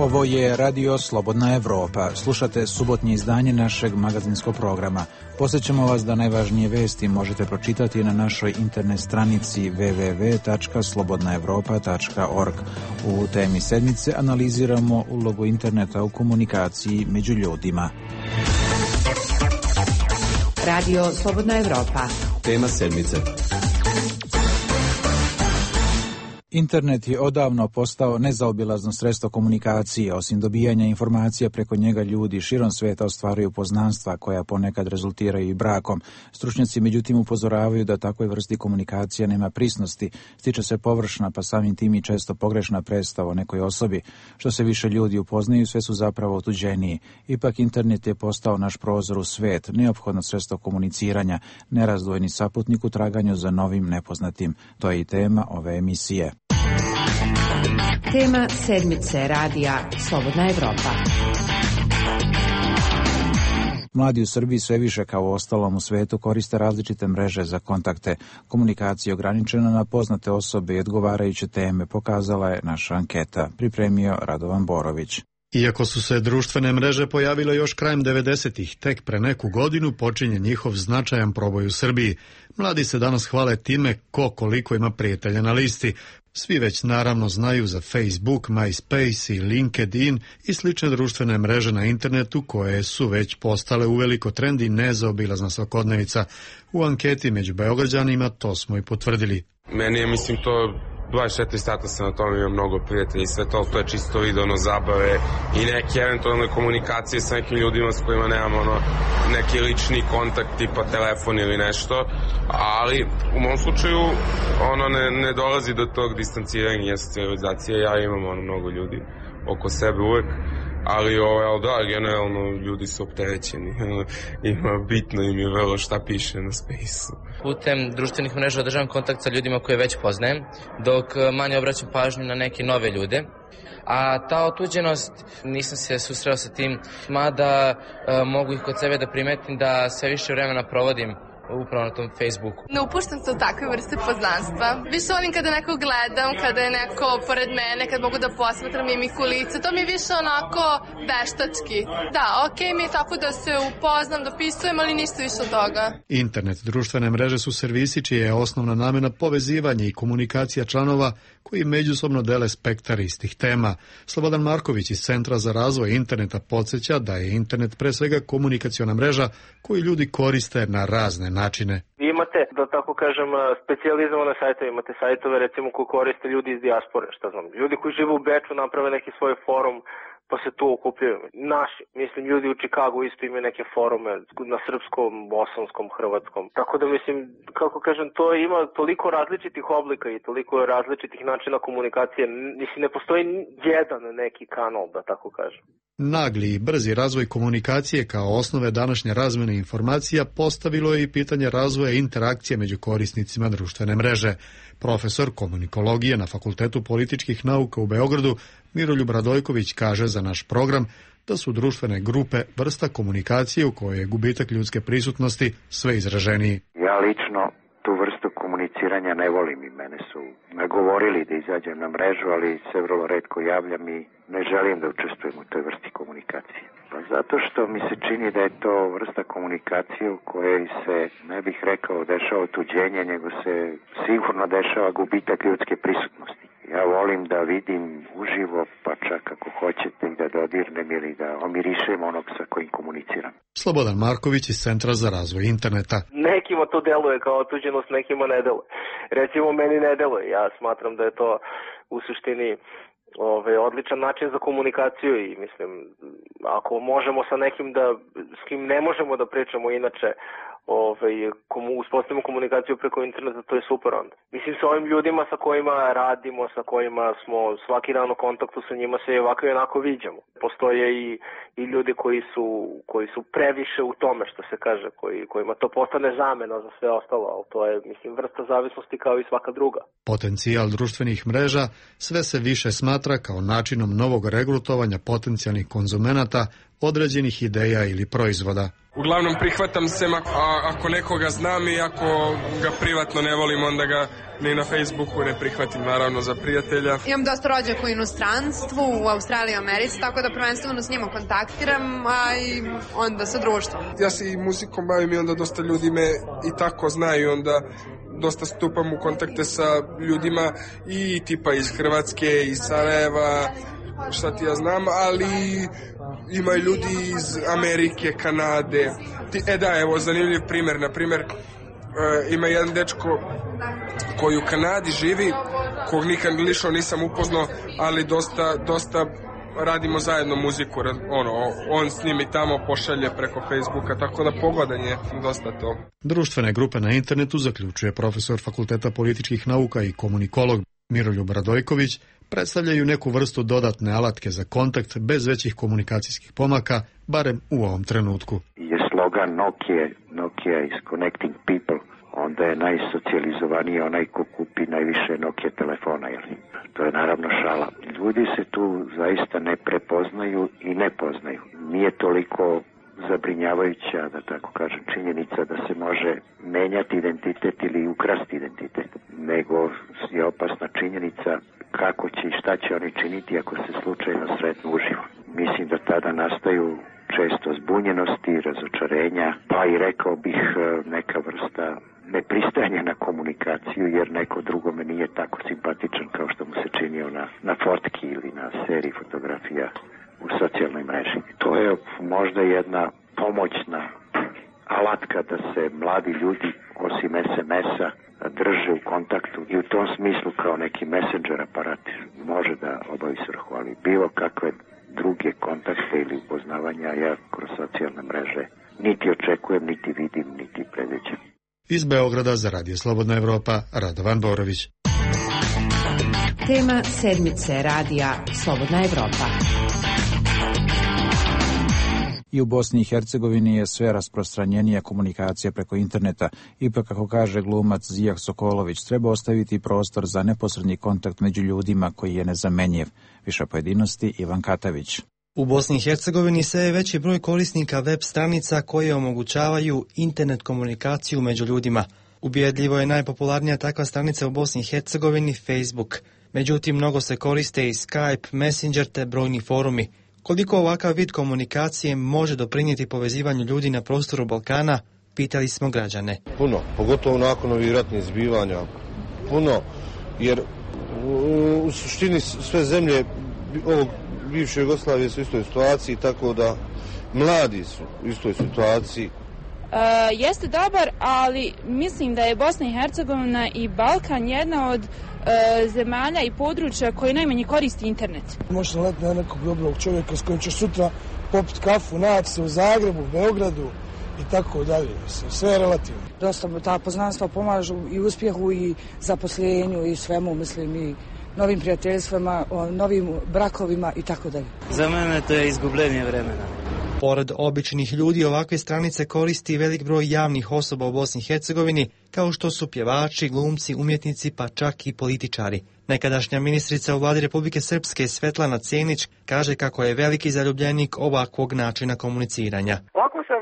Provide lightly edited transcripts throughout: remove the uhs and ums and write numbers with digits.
Ovo je Radio Slobodna Evropa. Slušate subotnje izdanje našeg magazinskog programa. Podsjećamo vas da najvažnije vesti možete pročitati na našoj internet stranici www.slobodnaevropa.org. U temi sedmice analiziramo ulogu interneta u komunikaciji među ljudima. Radio Slobodna Evropa. Tema sedmice. Internet je odavno postao nezaobilazno sredstvo komunikacije. Osim dobijanja informacija preko njega, ljudi širom sveta ostvaruju poznanstva koja ponekad rezultiraju i brakom. Stručnjaci međutim upozoravaju da takvoj vrsti komunikacija nema prisnosti, stiče se površna pa samim tim i često pogrešna predstava o nekoj osobi. Što se više ljudi upoznaju, sve su zapravo otuđeniji. Ipak internet je postao naš prozor u svet, neophodno sredstvo komuniciranja, nerazdvojni saputnik u traganju za novim nepoznatim. To je i tema ove emisije. Tema sedmice radija Slobodna Evropa. Mladi u Srbiji sve više, kao u ostalom u svetu, koriste različite mreže za kontakte. Komunikacija ograničena na poznate osobe i odgovarajuće teme, pokazala je naša anketa. Pripremio Radovan Borović. Iako su se društvene mreže pojavile još krajem 90-ih, tek pre neku godinu počinje njihov značajan proboj u Srbiji. Mladi se danas hvale time ko koliko ima prijatelja na listi. Svi već naravno znaju za Facebook, MySpace i LinkedIn i slične društvene mreže na internetu koje su već postale uveliko trend i nezaobilazna svakodnevica. U anketi među Beograđanima to smo i potvrdili. Meni je, to 24 sata sam na tome, imam mnogo prijatelja i sve to je čisto vid, zabave i neke eventualne komunikacije sa nekim ljudima s kojima nemam neki lični kontakt tipa telefon ili nešto, ali u mom slučaju ne dolazi do tog distanciranja i socijalizacije. Ja imam mnogo ljudi oko sebe uvek, ali generalno ljudi su opterećeni. Bitno im je vrlo šta piše na Space-u. Putem društvenih mreža održavam kontakt sa ljudima koje već poznajem, dok manje obraćam pažnju na neke nove ljude. A ta otuđenost, nisam se susreo sa tim, mada mogu ih kod sebe da primetim da sve više vremena provodim upravo na tom Facebooku. Ne upuštam se u takve vrste poznanstva. Više volim kada nekog gledam, kada je neko pored mene, kad mogu da posmatram mimiku lica. To mi je više onako veštački. Da, okej mi je tako da se upoznam, dopisujem, ali ništa više od toga. Internet, društvene mreže su servisi čija je osnovna namena povezivanje i komunikacija članova koji međusobno dele spektar istih tema. Slobodan Marković iz Centra za razvoj interneta podsjeća da je internet pre svega komunikaciona mreža koju ljudi koriste na razne načine. Vi imate, da tako kažem, specijalizovane sajtove, imate sajtove recimo koje koriste ljudi iz dijaspore, ljudi koji žive u Beču naprave neki svoj forum pa se tu okupljaju. Naši, ljudi u Čikagu isto imaju neke forume na srpskom, bosanskom, hrvatskom. Tako da kako kažem, to ima toliko različitih oblika i toliko različitih načina komunikacije. Ne postoji jedan neki kanal, da tako kažem. Nagli i brzi razvoj komunikacije kao osnove današnje razmjene informacija postavilo je i pitanje razvoja interakcije među korisnicima društvene mreže. Profesor komunikologije na Fakultetu političkih nauka u Beogradu Miroljub Radojković kaže za naš program da su društvene grupe vrsta komunikacije u kojoj je gubitak ljudske prisutnosti sve izraženiji. Ja lično tu vrstu komuniciranja ne volim i mene su nagovorili da izađem na mrežu, ali se vrlo retko javljam i ne želim da učestvujem u toj vrsti komunikacije. Pa zato što mi se čini da je to vrsta komunikacije u kojoj se, ne bih rekao, dešava otuđenje, nego se sigurno dešava gubitak ljudske prisutnosti. Ja volim da vidim uživo, pa čak ako hoćete i da dodirnem ili da omirišem onog sa kojim komuniciram. Slobodan Marković iz Centra za razvoj interneta. Nekima to deluje kao otuđenost, nekima ne deluje. Recimo, meni ne deluje. Ja smatram da je to u suštini odličan način za komunikaciju i ako možemo sa nekim s kim ne možemo da pričamo inače, uspostavimo komunikaciju preko interneta, to je super onda. Sa ovim ljudima sa kojima radimo, sa kojima smo svaki dan u kontaktu sa njima se ovako i onako viđamo. Postoje i ljudi koji su previše u tome, što se kaže, kojima to postane zamena za sve ostalo, ali to je, vrsta zavisnosti kao i svaka druga. Potencijal društvenih mreža sve se više smatra kao načinom novog regrutovanja potencijalnih konzumenata određenih ideja ili proizvoda. Uglavnom prihvatam se ako nekoga znam i ako ga privatno ne volim, onda ga ni na Facebooku ne prihvatim, naravno, za prijatelja. Imam dosta rođaka u inostranstvu, u Australiji i Americi, tako da prvenstveno s njima kontaktiram, a i onda sa društvom. Ja se i muzikom bavim i onda dosta ljudi me i tako znaju, onda dosta stupam u kontakte sa ljudima i tipa iz Hrvatske, iz Sarajeva, šta ti ja znam, ali ima i ljudi iz Amerike, Kanade. Evo, zanimljiv primjer, na primjer, ima jedan dečko koji u Kanadi živi, kog nikad lično nisam upoznao, ali dosta radimo zajedno muziku, on s njim i tamo pošalje preko Facebooka, tako da pogodan je dosta to. Društvene grupe na internetu, zaključuje profesor Fakulteta političkih nauka i komunikolog Miroljub Radojković, predstavljaju neku vrstu dodatne alatke za kontakt bez većih komunikacijskih pomaka, barem u ovom trenutku. Je slogan Nokia is connecting people, onda je najsocijalizovaniji onaj ko kupi najviše Nokia telefona, jer to je naravno šala. Ljudi se tu zaista ne prepoznaju i ne poznaju. Nije toliko zabrinjavajuća, da tako kažem, činjenica da se može menjati identitet ili ukrasti identitet, nego je opasna činjenica kako će i šta će oni činiti ako se slučajno sretnu uživo. Mislim da tada nastaju često zbunjenosti, razočarenja, pa i rekao bih neka vrsta nepristajanja na komunikaciju, jer neko drugome nije tako simpatičan kao što mu se činio na fotki ili na seriji fotografija u socijalnoj mreži. To je možda jedna pomoćna alatka da se mladi ljudi, osim SMS-a, drže u kontaktu i u tom smislu kao neki messenger aparat može da obavi svrhu, ali bilo kakve druge kontakte ili upoznavanja ja kroz socijalne mreže niti očekujem, niti vidim, niti predviđam. Iz Beograda za Radio Slobodna Evropa, Radovan Borović. Tema sedmice radija Slobodna Evropa. I u Bosni i Hercegovini je sve rasprostranjenija komunikacija preko interneta. Ipak, kako kaže glumac Zijah Sokolović, treba ostaviti prostor za neposredni kontakt među ljudima koji je nezamenjiv. Više pojedinosti Ivan Katavić. U Bosni i Hercegovini sve je veći broj korisnika web stranica koje omogućavaju internet komunikaciju među ljudima. Ubjedljivo je najpopularnija takva stranica u Bosni i Hercegovini Facebook. Međutim, mnogo se koriste i Skype, Messenger te brojni forumi. Koliko ovakav vid komunikacije može doprinijeti povezivanju ljudi na prostoru Balkana, pitali smo građane. Puno, pogotovo nakon ovih ratnih zbivanja. Puno, jer u suštini sve zemlje ovog bivše Jugoslavije su u istoj situaciji, tako da mladi su u istoj situaciji. Jeste dobar, ali mislim da je Bosna i Hercegovina i Balkan jedna od zemalja i područja koji najmanje koristi internet. Možeš naletiti na nekog dobrog čovjeka s kojim ćeš sutra popiti kafu, naći se u Zagrebu, Beogradu i tako dalje. Sve je relativno. Dosta ta poznanstva pomažu i uspjehu i zaposlenju i svemu, mislim, i novim prijateljstvima, novim brakovima i tako dalje. Za mene to je izgubljenje vremena. Pored običnih ljudi ovakve stranice koristi velik broj javnih osoba u Bosni i Hercegovini, kao što su pjevači, glumci, umjetnici pa čak i političari. Nekadašnja ministrica u vladi Republike Srpske Svetlana Cenić kaže kako je veliki zaljubljenik ovakvog načina komuniciranja. Ovako sam,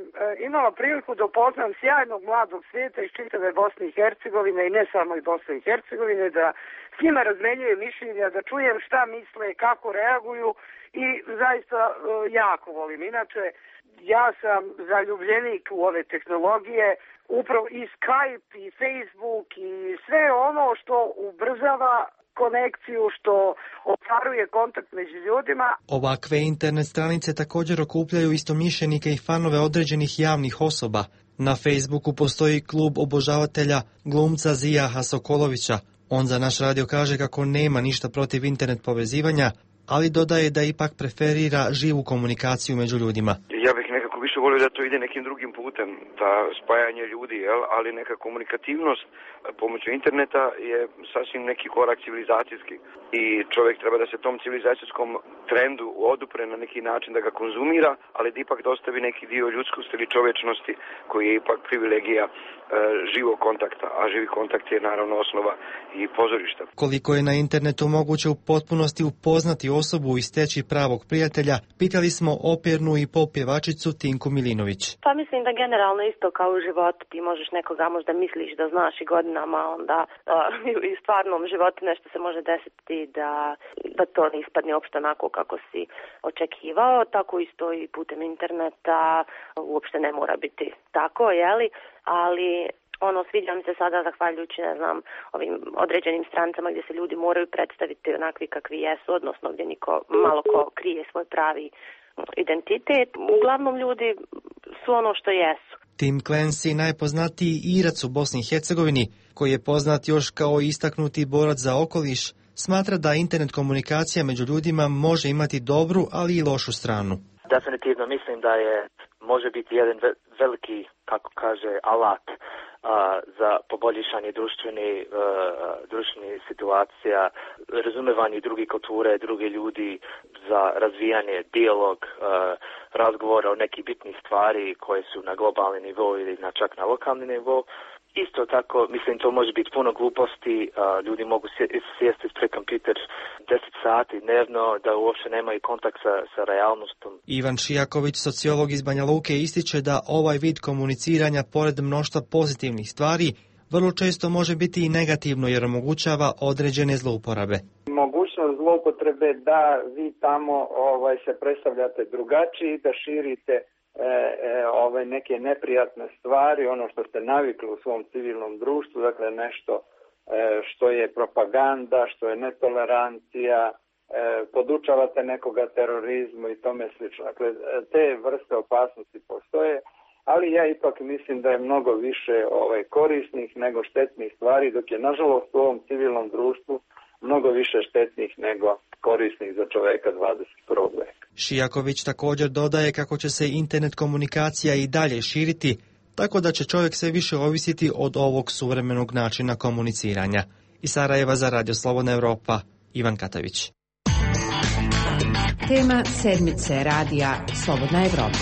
imala priliku da upoznam sjajnog mladog svijeta iz čitave Bosne i Hercegovine i ne samo i Bosne i Hercegovine, da s njima razmenjujem mišljenja, da čujem šta misle, kako reaguju i zaista jako volim. Inače, ja sam zaljubljenik u ove tehnologije, upravo i Skype i Facebook i sve ono što ubrzava konekciju, što ostvaruje kontakt među ljudima. Ovakve internet stranice također okupljaju istomišljenike i fanove određenih javnih osoba. Na Facebooku postoji klub obožavatelja glumca Zijaha Sokolovića. On za naš radio kaže kako nema ništa protiv internet povezivanja, ali dodaje da ipak preferira živu komunikaciju među ljudima. Ja bih nekako više volio da to ide nekim drugim putem, da spajanje ljudi, ali neka komunikativnost pomoću interneta je sasvim neki korak civilizacijski i čovjek treba da se tom civilizacijskom trendu odupre na neki način, da ga konzumira, ali da ipak dostavi neki dio ljudskosti ili čovječnosti koji je ipak privilegija živog kontakta, a živi kontakt je naravno osnova i pozorišta. Koliko je na internetu moguće u potpunosti upoznati osobu i steći pravog prijatelja, pitali smo opernu i pop pjevačicu Tinku Milinović. Pa mislim da generalno isto kao u životu ti možeš nekoga možda misliš da znaš i godinama, onda i u stvarnom životu nešto se može desiti da to ne ispadne uopšte onako kako si očekivao, tako isto i putem interneta uopšte ne mora biti tako, jeli, ali sviđa mi se sada zahvaljujući, ne znam, ovim određenim strancama gdje se ljudi moraju predstaviti onakvi kakvi jesu, odnosno gdje malo ko krije svoj pravi identitet. Uglavnom ljudi su ono što jesu. Tim Clancy, najpoznatiji Irac u Bosni i Hercegovini, koji je poznat još kao istaknuti borac za okoliš, smatra da internet komunikacija među ljudima može imati dobru, ali i lošu stranu. Definitivno mislim da može biti jedan veliki, kako kaže, alat za poboljšanje društvenih situacija, razumevanje druge kulture, druge ljudi, za razvijanje dijalog, razgovora o nekih bitnih stvari koje su na globalni nivo ili čak na lokalni nivo. Isto tako, mislim, to može biti puno gluposti, ljudi mogu sjesti pred kompjuter 10 sati dnevno, da uopće nemaju kontakt sa realnostom. Ivan Šijaković, sociolog iz Banja Luke, ističe da ovaj vid komuniciranja, pored mnoštva pozitivnih stvari, vrlo često može biti i negativno jer omogućava određene zlouporabe. Mogućnost zloupotrebe da vi tamo se predstavljate drugačiji, da širite neke neprijatne stvari, ono što ste navikli u svom civilnom društvu, dakle nešto što je propaganda, što je netolerancija, podučavate nekoga terorizmu i tome slično. Dakle, te vrste opasnosti postoje, ali ja ipak mislim da je mnogo više korisnih nego štetnih stvari, dok je nažalost u ovom civilnom društvu mnogo više štetnih nego korisnih za čoveka 21. veka. Šijaković također dodaje kako će se internet komunikacija i dalje širiti, tako da će čovjek sve više ovisiti od ovog suvremenog načina komuniciranja. Iz Sarajeva za Radio Slobodna Europa, Ivan Katavić. Tema sedmice radija Slobodna Evropa.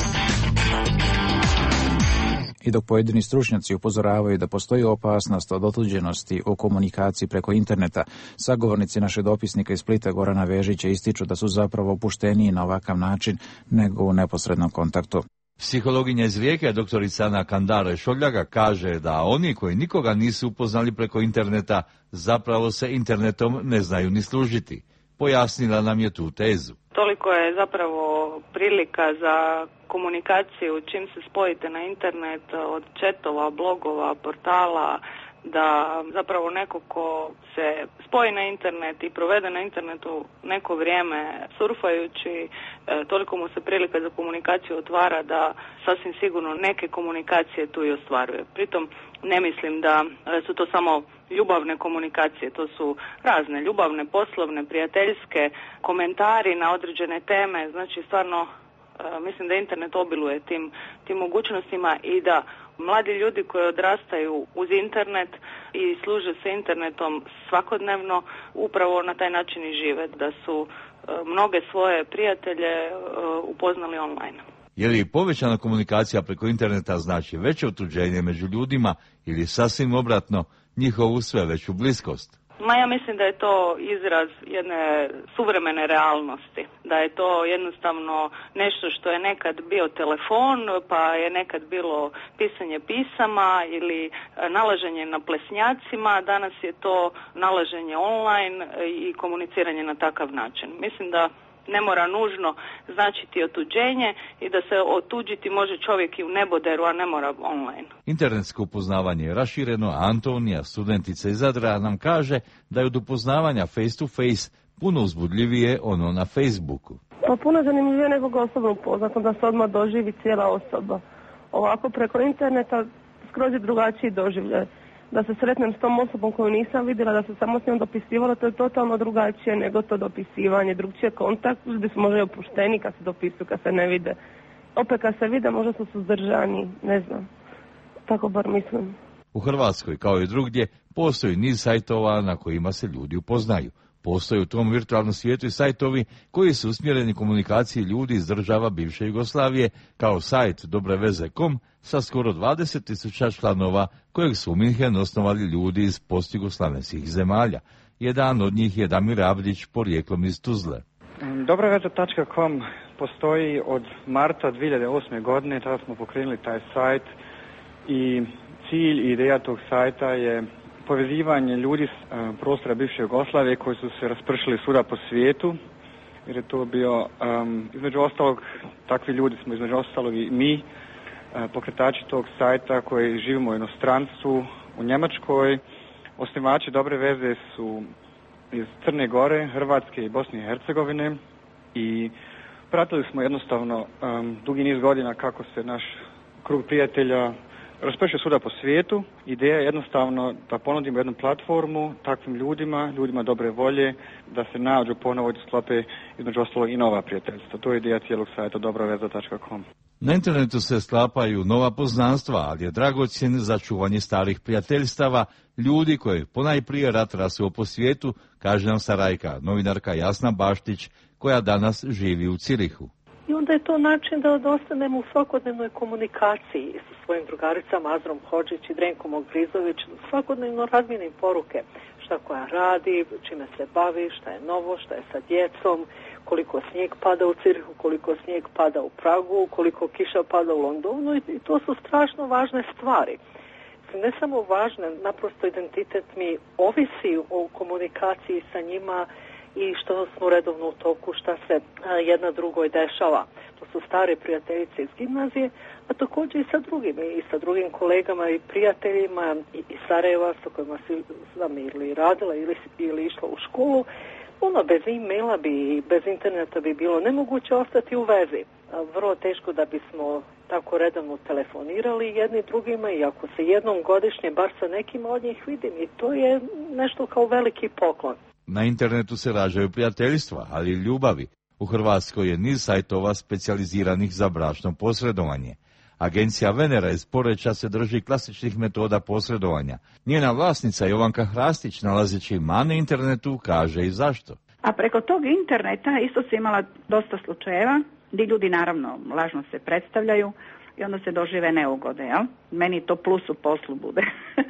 I dok pojedini stručnjaci upozoravaju da postoji opasnost od otuđenosti u komunikaciji preko interneta, sagovornici naše dopisnika iz Splita Gorana Vežića ističu da su zapravo opušteniji na ovakav način nego u neposrednom kontaktu. Psihologinja iz Rijeke, doktorica Ana Kandare Šoljaga, kaže da oni koji nikoga nisu upoznali preko interneta zapravo se internetom ne znaju ni služiti. Pojasnila nam je tu tezu. Toliko je zapravo prilika za komunikaciju čim se spojite na internet, od chatova, blogova, portala, da zapravo neko ko se spoji na internet i provede na internetu neko vrijeme surfajući, toliko mu se prilika za komunikaciju otvara da sasvim sigurno neke komunikacije tu i ostvaruje. Pritom ne mislim da su to samo ljubavne komunikacije, to su razne ljubavne, poslovne, prijateljske, komentari na određene teme, znači stvarno mislim da internet obiluje tim mogućnostima i da mladi ljudi koji odrastaju uz internet i služe se internetom svakodnevno upravo na taj način i žive, da su mnoge svoje prijatelje upoznali online. Je li povećana komunikacija preko interneta znači veće otuđenje među ljudima ili sasvim obratno njihovu sve veću bliskost? Ja mislim da je to izraz jedne suvremene realnosti, da je to jednostavno nešto što je nekad bio telefon, pa je nekad bilo pisanje pisama ili nalaženje na plesnjacima, danas je to nalaženje online i komuniciranje na takav način. Mislim da ne mora nužno značiti otuđenje i da se otuđiti može čovjek i u neboderu, a ne mora online. Internetsko upoznavanje je rašireno, a Antonija, studentica iz Zadra, nam kaže da je od upoznavanja face to face puno uzbudljivije ono na Facebooku. Pa puno zanimljivije nekog osobno upoznato, da se odmah doživi cijela osoba. Ovako preko interneta skroz je drugačiji doživljaj. Da se sretnem s tom osobom koju nisam vidjela, da se samo s njom dopisivala, to je totalno drugačije nego to dopisivanje. Drugčije kontakt, ljudi su možda opušteni kad se dopisuju, kad se ne vide. Opet kad se vide, možda su suzdržani, ne znam. Tako bar mislim. U Hrvatskoj, kao i drugdje, postoji niz sajtova na kojima se ljudi upoznaju. Postoje u tom virtualnom svijetu i sajtovi koji su usmjereni komunikaciji ljudi iz država bivše Jugoslavije, kao sajt dobreveze.com sa skoro 20.000 članova kojeg su u Minhenu osnovali ljudi iz postjugoslavenskih zemalja. Jedan od njih je Damir Abdić, porijeklom iz Tuzle. Dobreveze.com postoji od marta 2008. godine, tada smo pokrenuli taj sajt i cilj i ideja tog sajta je povezivanje ljudi s prostora bivše Jugoslavije koji su se raspršili svuda po svijetu, jer je to bio, između ostalog, takvi ljudi smo između ostalog i mi, pokretači tog sajta koji živimo u inostranstvu, u Njemačkoj. Osnivači Dobre veze su iz Crne Gore, Hrvatske i Bosne i Hercegovine i pratili smo jednostavno dugi niz godina kako se naš krug prijatelja raspršio svuda po svijetu. Ideja je jednostavno da ponudimo jednu platformu takvim ljudima dobre volje, da se nađu ponovo i da sklope između ostalog i nova prijateljstva. To je ideja cijelog sajta dobroveza.com. Na internetu se sklapaju nova poznanstva, ali je dragocjen za čuvanje starih prijateljstava, ljudi koji ponajprije rat rasuo po svijetu, kaže nam Sarajka, novinarka Jasna Baštić, koja danas živi u Cirihu. I onda je to način da ostanemo u svakodnevnoj komunikaciji sa svojim drugaricama Azrom Hodžić i Drenkom Ogrizović, svakodnevno razmijenim poruke, šta koja radi, čime se bavi, šta je novo, šta je sa djecom, koliko snijeg pada u Cirihu, koliko snijeg pada u Pragu, koliko kiša pada u Londonu i to su strašno važne stvari. Ne samo važne, naprosto identitet mi ovisi o komunikaciji sa njima i što smo redovno u toku, šta se jedna drugoj dešava. To su stare prijateljice iz gimnazije, a također i sa drugim kolegama i prijateljima iz Sarajeva sa kojima sam ili radila ili išla u školu. Bez e-maila i bez interneta bi bilo nemoguće ostati u vezi. Vrlo teško da bismo tako redovno telefonirali jedni drugima i ako se jednom godišnje bar sa nekim od njih vidim i to je nešto kao veliki poklon. Na internetu se rađaju prijateljstva, ali i ljubavi. U Hrvatskoj je niz sajtova specijaliziranih za bračno posredovanje. Agencija Venera iz Poreča se drži klasičnih metoda posredovanja. Njena vlasnica Jovanka Hrastić, nalazeći mane internetu, kaže i zašto. A preko tog interneta isto se imala dosta slučajeva, gdje ljudi naravno lažno se predstavljaju i onda se dožive neugode, jel? Meni to plus u poslu bude.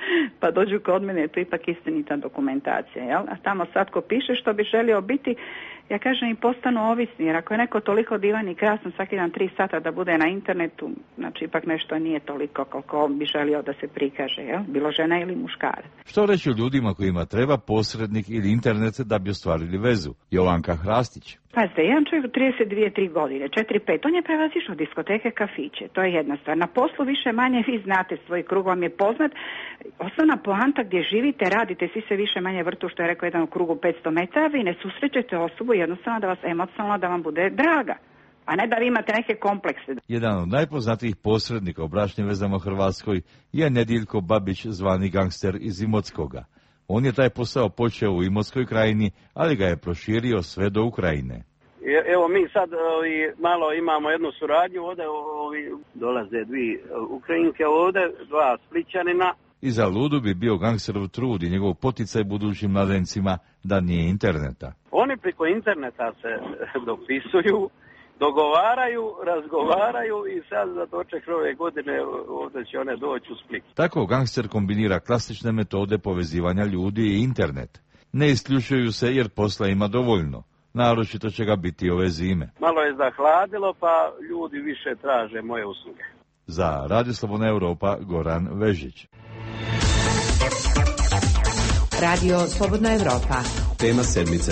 Pa dođu kod mene, je to ipak istinita dokumentacija, jel? A tamo svatko piše što bi želio biti, ja kažem i postanu ovisni, jer ako je neko toliko divan i krasan svaki dan 3 sata da bude na internetu, znači ipak nešto nije toliko koliko on bi želio da se prikaže, jel? Bilo žena ili muškarac. Što reći ljudima kojima treba posrednik ili internet da bi ostvarili vezu? Jovanka Hrastić. Pazite, jedan čovjek 32-3 godine, 4-5, on je prevazišao diskoteke, kafiće, to je jedna stvar. Na poslu više manje vi znate, svoj krug vam je poznat. Osnovna poanta gdje živite, radite, svi se više manje vrtu, što je rekao jedan u krugu 500 metara, vi ne susrećete osobu jednostavno da vas emocionalno, da vam bude draga, a ne da vi imate neke komplekse. Jedan od najpoznatijih posrednika u bračnim vezama u Hrvatskoj je Nediljko Babić, zvani gangster iz Imotskoga. On je taj posao počeo u Imotskoj krajini, ali ga je proširio sve do Ukrajine. Evo mi sad malo imamo jednu suradnju, ovdje dolaze 2 Ukrajinke ovdje, 2 Splićanina. I za ludu bi bio gangsterov trud i njegov poticaj budućim mladencima da nije interneta. Oni preko interneta se dopisuju, dogovaraju, razgovaraju i sad za doček ove godine ovdje će one doći u Split. Tako gangster kombinira klasične metode povezivanja ljudi i internet. Ne isključuju se jer posla ima dovoljno. Naročito će ga biti ove zime. Malo je zahladilo pa ljudi više traže moje usluge. Za Radio Slobodna Europa, Goran Vežić. Radio Slobodna Europa. Tema sedmice.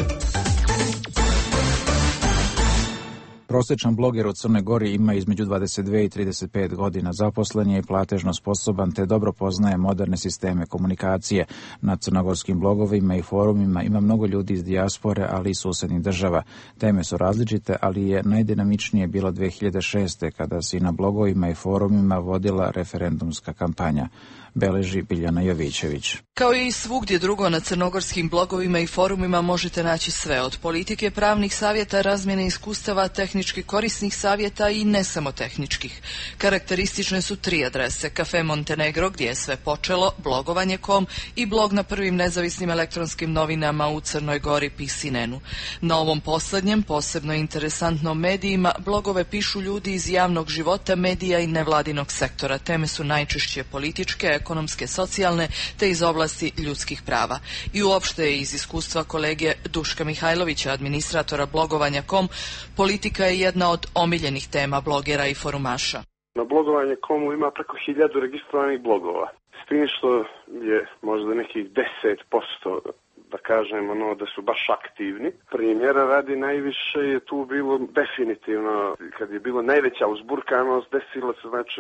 Prosječan bloger u Crnoj Gori ima između 22 i 35 godina, zaposlen je i platežno sposoban te dobro poznaje moderne sisteme komunikacije. Na crnogorskim blogovima i forumima ima mnogo ljudi iz dijaspore, ali i susednih država. Teme su različite, ali je najdinamičnije bilo 2006. kada se i na blogovima i forumima vodila referendumska kampanja. Beleži Biljana Jovićević. Kao i svugdje drugo na crnogorskim blogovima i forumima možete naći sve od politike, pravnih savjeta, razmjene iskustava, tehnički korisnih savjeta i ne samo tehničkih. Karakteristične su 3 adrese: Cafe Montenegro gdje je sve počelo, blogovanje.com i blog na prvim nezavisnim elektronskim novinama u Crnoj Gori Pisinenu. Na ovom posljednjem, posebno interesantno medijima, blogove pišu ljudi iz javnog života, medija i nevladinog sektora. Teme su najčešće političke, ekonomske, socijalne te iz oblasti ljudskih prava. I uopšte je iz iskustva kolege Duška Mihajlovića, administratora blogovanja.com, politika je jedna od omiljenih tema blogera i forumaša. Na blogovanje.comu ima preko 1000 registrovanih blogova. S tim što je možda nekih 10%, da kažemo, da su baš aktivni. Primjera radi, najviše je tu bilo definitivno, kad je bilo najveća uzburkanost, desilo se znači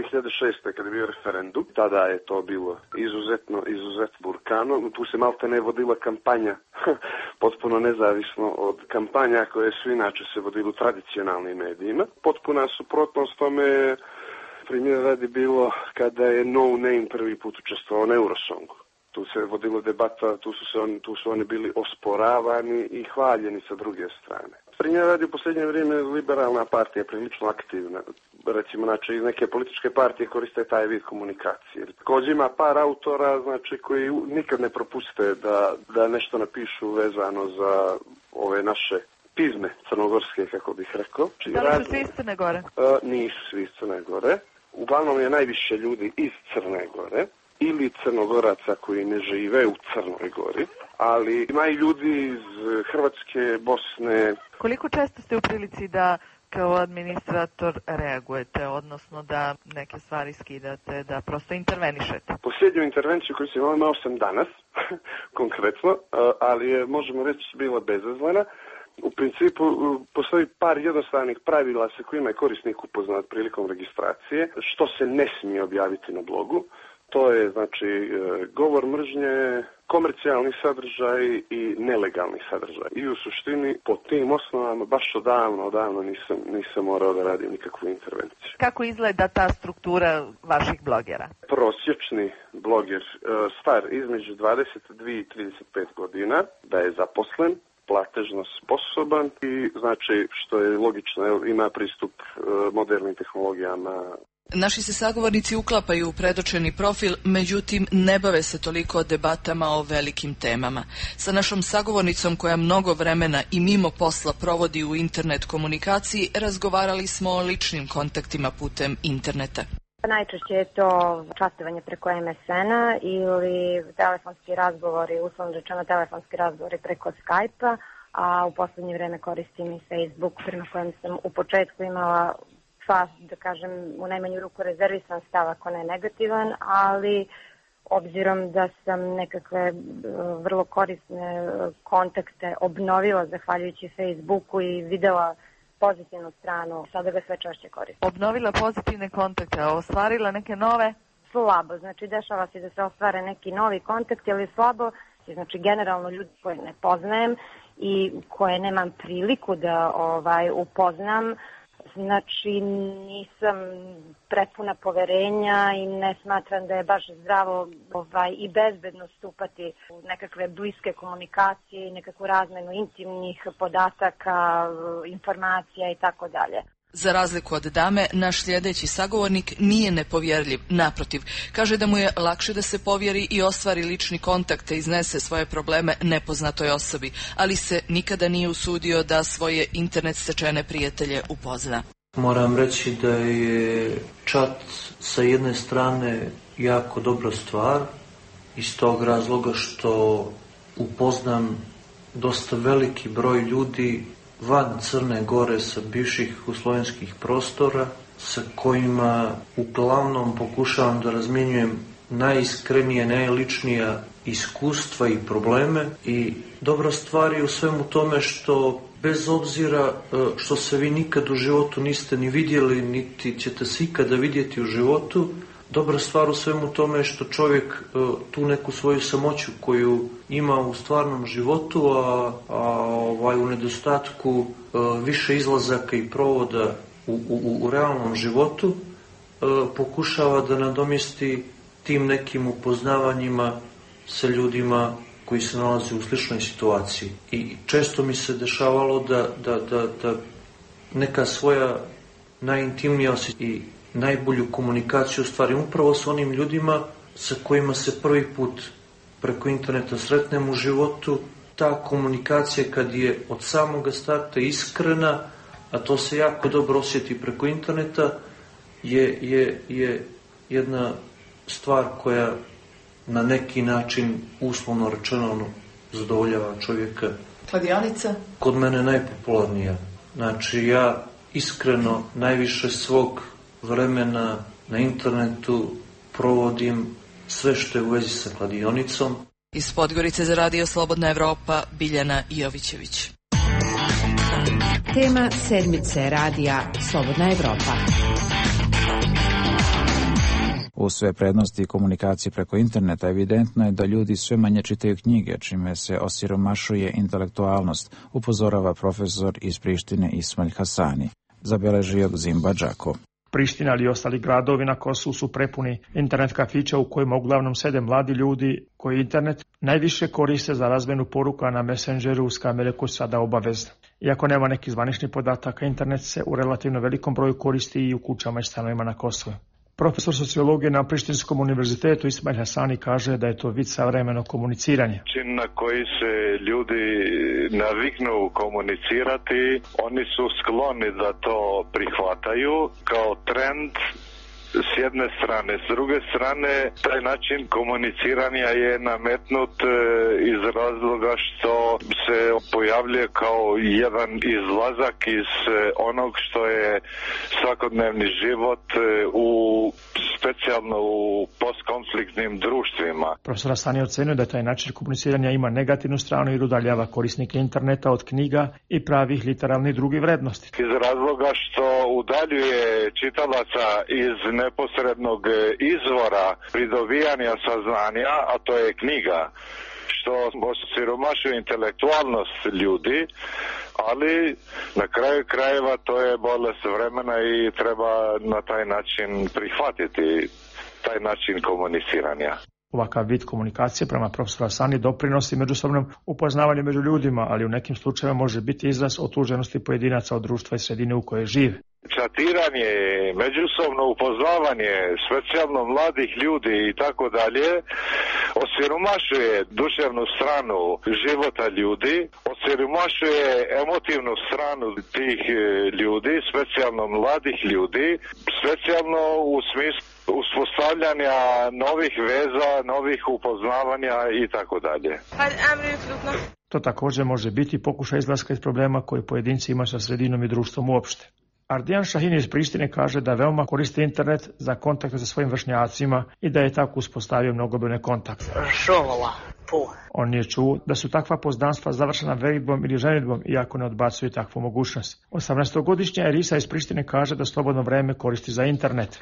2006. kad je bio referendum. Tada je to bilo izuzetno burkano. Tu se malte ne vodila kampanja, potpuno nezavisno od kampanja koje su inače se vodili u tradicionalnim medijima. Potpuna suprotnost tome, primjer radi, bilo kada je No Name prvi put učestvovao na Eurosongu. Tu se vodilo debata, tu su oni bili osporavani i hvaljeni sa druge strane. Primjer radi, u posljednje vrijeme liberalna partija je prilično aktivna. Recimo, znači, neke političke partije koriste taj vid komunikacije. Također ima par autora, znači, koji nikad ne propuste da nešto napišu vezano za ove naše pizme crnogorske, kako bih rekao. Da li su svi iz Crne Gore? Nisu svi iz Crne Gore. Uglavnom je najviše ljudi iz Crne Gore ili Crnogoraca koji ne žive u Crnoj Gori, ali ima i ljudi iz Hrvatske, Bosne. Koliko često ste u prilici da kao administrator reagujete, odnosno da neke stvari skidate, da prosto intervenišete? Posljednju intervenciju koju sam imao sam danas, konkretno, ali je, možemo reći, bila bezazlena. U principu postoji par jednostavnih pravila sa kojima je korisnik upoznat prilikom registracije, što se ne smije objaviti na blogu. To je, znači, govor mržnje, komercijalni sadržaj i nelegalni sadržaj. I u suštini, po tim osnovama, baš odavno nisam morao da radim nikakvu intervenciju. Kako izgleda ta struktura vaših blogera? Prosječni bloger, star između 22 i 35 godina, da je zaposlen, platežno sposoban i, znači, što je logično, ima pristup modernim tehnologijama. Naši se sagovornici uklapaju u predočeni profil, međutim ne bave se toliko debatama o velikim temama. Sa našom sagovornicom koja mnogo vremena i mimo posla provodi u internet komunikaciji, razgovarali smo o ličnim kontaktima putem interneta. Najčešće je to častovanje preko MSN-a ili telefonski razgovori, uslovno rečeno telefonski razgovori preko Skype-a, a u posljednje vrijeme koristim i Facebook, prema kojem sam u početku imala da kažem, u najmanju ruku rezervisan stav, ako ne negativan, ali obzirom da sam nekakve vrlo korisne kontakte obnovila zahvaljujući Facebooku i videla pozitivnu stranu, sada ga sve češće koristim. Obnovila pozitivne kontakte, a ostvarila neke nove? Slabo, znači dešava se da se ostvare neki novi kontakti, ali slabo, znači generalno ljudi koje ne poznajem i koje nemam priliku da upoznam. Znači, nisam prepuna poverenja i ne smatram da je baš zdravo i bezbedno stupati u nekakve bliske komunikacije i nekakvu razmenu intimnih podataka, informacija i tako dalje. Za razliku od dame, naš sljedeći sagovornik nije nepovjerljiv, naprotiv. Kaže da mu je lakše da se povjeri i ostvari lični kontakt te iznese svoje probleme nepoznatoj osobi, ali se nikada nije usudio da svoje internet stečene prijatelje upozna. Moram reći da je chat sa jedne strane jako dobra stvar, iz tog razloga što upoznam dosta veliki broj ljudi van Crne Gore sa bivših jugoslovenskih prostora, sa kojima uglavnom pokušavam da razmjenjujem najiskrenije, najličnija iskustva i probleme. I dobra stvar je u svemu tome što bez obzira što se vi nikad u životu niste ni vidjeli, niti ćete se ikada vidjeti u životu, dobra stvar u svemu tome je što čovjek tu neku svoju samoću koju ima u stvarnom životu, a u nedostatku više izlazaka i provoda u realnom životu, pokušava da nadomjesti tim nekim upoznavanjima sa ljudima koji se nalaze u sličnoj situaciji. I često mi se dešavalo da neka svoja najintimnija i najbolju komunikaciju ostvarim upravo s onim ljudima sa kojima se prvi put preko interneta sretnem u životu. Ta komunikacija kad je od samoga starta iskrena, a to se jako dobro osjeti preko interneta, je jedna stvar koja na neki način, uslovno rečeno, zadovoljava čovjeka. Kladionica? Kod mene najpopularnija. Znači ja iskreno najviše svog vremena na internetu provodim sve što je u vezi sa kladionicom. Iz Podgorice za Radio Slobodna Evropa, Biljana Jovićević. Tema sedmice radija Slobodna Evropa. U sve prednosti komunikacije preko interneta evidentno je da ljudi sve manje čitaju knjige, čime se osiromašuje intelektualnost, upozorava profesor iz Prištine Ismail Hasani. Zabeležio Gzim Badžako. Priština ali i ostali gradovi na Kosovu su prepuni internet kafića u kojima uglavnom sede mladi ljudi koji internet najviše koriste za razmenu poruka na Messengeru uz kamere koje su sada obavezne. Iako nema nekih zvaničnih podataka, internet se u relativno velikom broju koristi i u kućama i stanovima na Kosovu. Profesor sociologije na Prištinskom univerzitetu Ismail Hasani kaže da je to vid savremenog komuniciranja. Način na koji se ljudi naviknu komunicirati, oni su skloni da to prihvataju kao trend s jedne strane. S druge strane, taj način komuniciranja je nametnut iz razloga što se pojavljuje kao jedan izlazak iz onog što je svakodnevni život specijalno u postkonfliktnim društvima. Profesor Hasani ocenio da taj način komuniciranja ima negativnu stranu i udaljava korisnike interneta od knjiga i pravih literalnih drugih vrednosti. Iz razloga što udaljuje čitalaca iz neposrednog izvora pridobijanja saznanja, a to je knjiga, što osiromašuje intelektualnost ljudi, ali na kraju krajeva to je bolest vremena i treba na taj način prihvatiti taj način komuniciranja. Ovakav vid komunikacije prema profesoru Hasani doprinosi međusobnom upoznavanju među ljudima, ali u nekim slučajevima može biti izraz otuženosti pojedinaca od društva i sredine u kojoj žive. Čatiranje, međusobno upoznavanje, specijalno mladih ljudi i tako dalje, osiromašuje duševnu stranu života ljudi, osiromašuje emotivnu stranu tih ljudi, specijalno mladih ljudi, specijalno u smislu uspostavljanja novih veza, novih upoznavanja i tako dalje. To također može biti pokušaj izlaska iz problema koji pojedinci imaju sa sredinom i društvom uopšte. Ardijan Šahin iz Prištine kaže da veoma koristi internet za kontakte sa svojim vršnjacima i da je tako uspostavio mnogobrojne kontakte. On nije čuo da su takva poznanstva završena veritbom ili ženidbom, iako ne odbacuje takvu mogućnost. 18-godišnja Erisa iz Prištine kaže da slobodno vreme koristi za internet.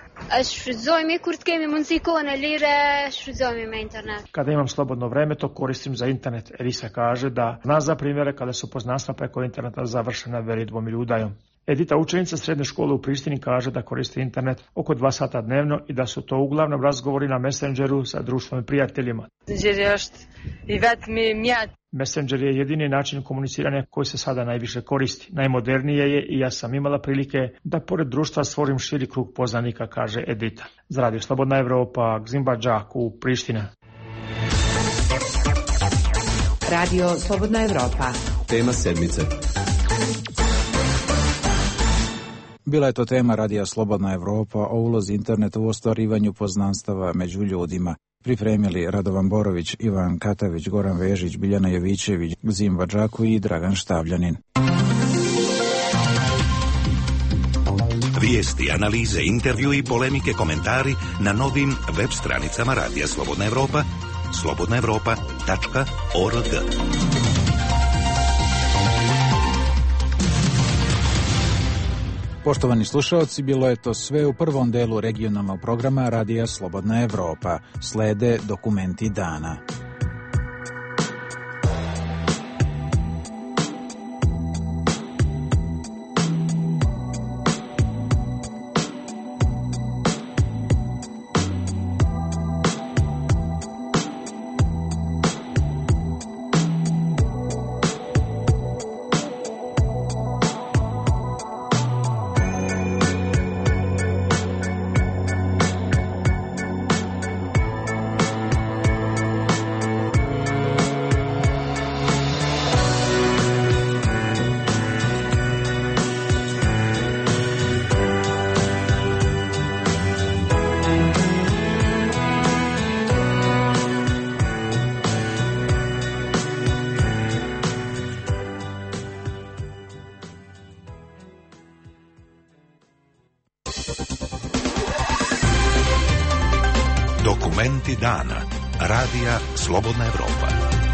Kada imam slobodno vreme, to koristim za internet. Erisa kaže da zna za primjere kada su poznanstva preko interneta završena veritbom ili udajom. Edita, učenica srednje škole u Prištini, kaže da koristi internet oko 2 sata dnevno i da su to uglavnom razgovori na Messengeru sa društvom i prijateljima. Messenger je jedini način komuniciranja koji se sada najviše koristi. Najmodernije je i ja sam imala prilike da pored društva stvorim širi krug poznanika, kaže Edita. Za Radio Slobodna Evropa, Gzim Badžaku, Priština. Radio Slobodna Evropa. Tema sedmice. Bila je to tema Radija Slobodna Evropa o ulozi interneta u ostvarivanju poznanstava među ljudima. Pripremili Radovan Borović, Ivan Katavić, Goran Vežić, Biljana Jovićević, Gzim Badžaku i Dragan Štavljanin. Vijesti, analize, intervju i polemike, komentari na novim web stranicama Radija Slobodna Evropa, slobodnaevropa.org. Poštovani slušalci, bilo je to sve u prvom delu regionalnog programa Radija Slobodna Evropa. Slede dokumenti dana. Dokumenti dana. Radija Slobodna Evropa.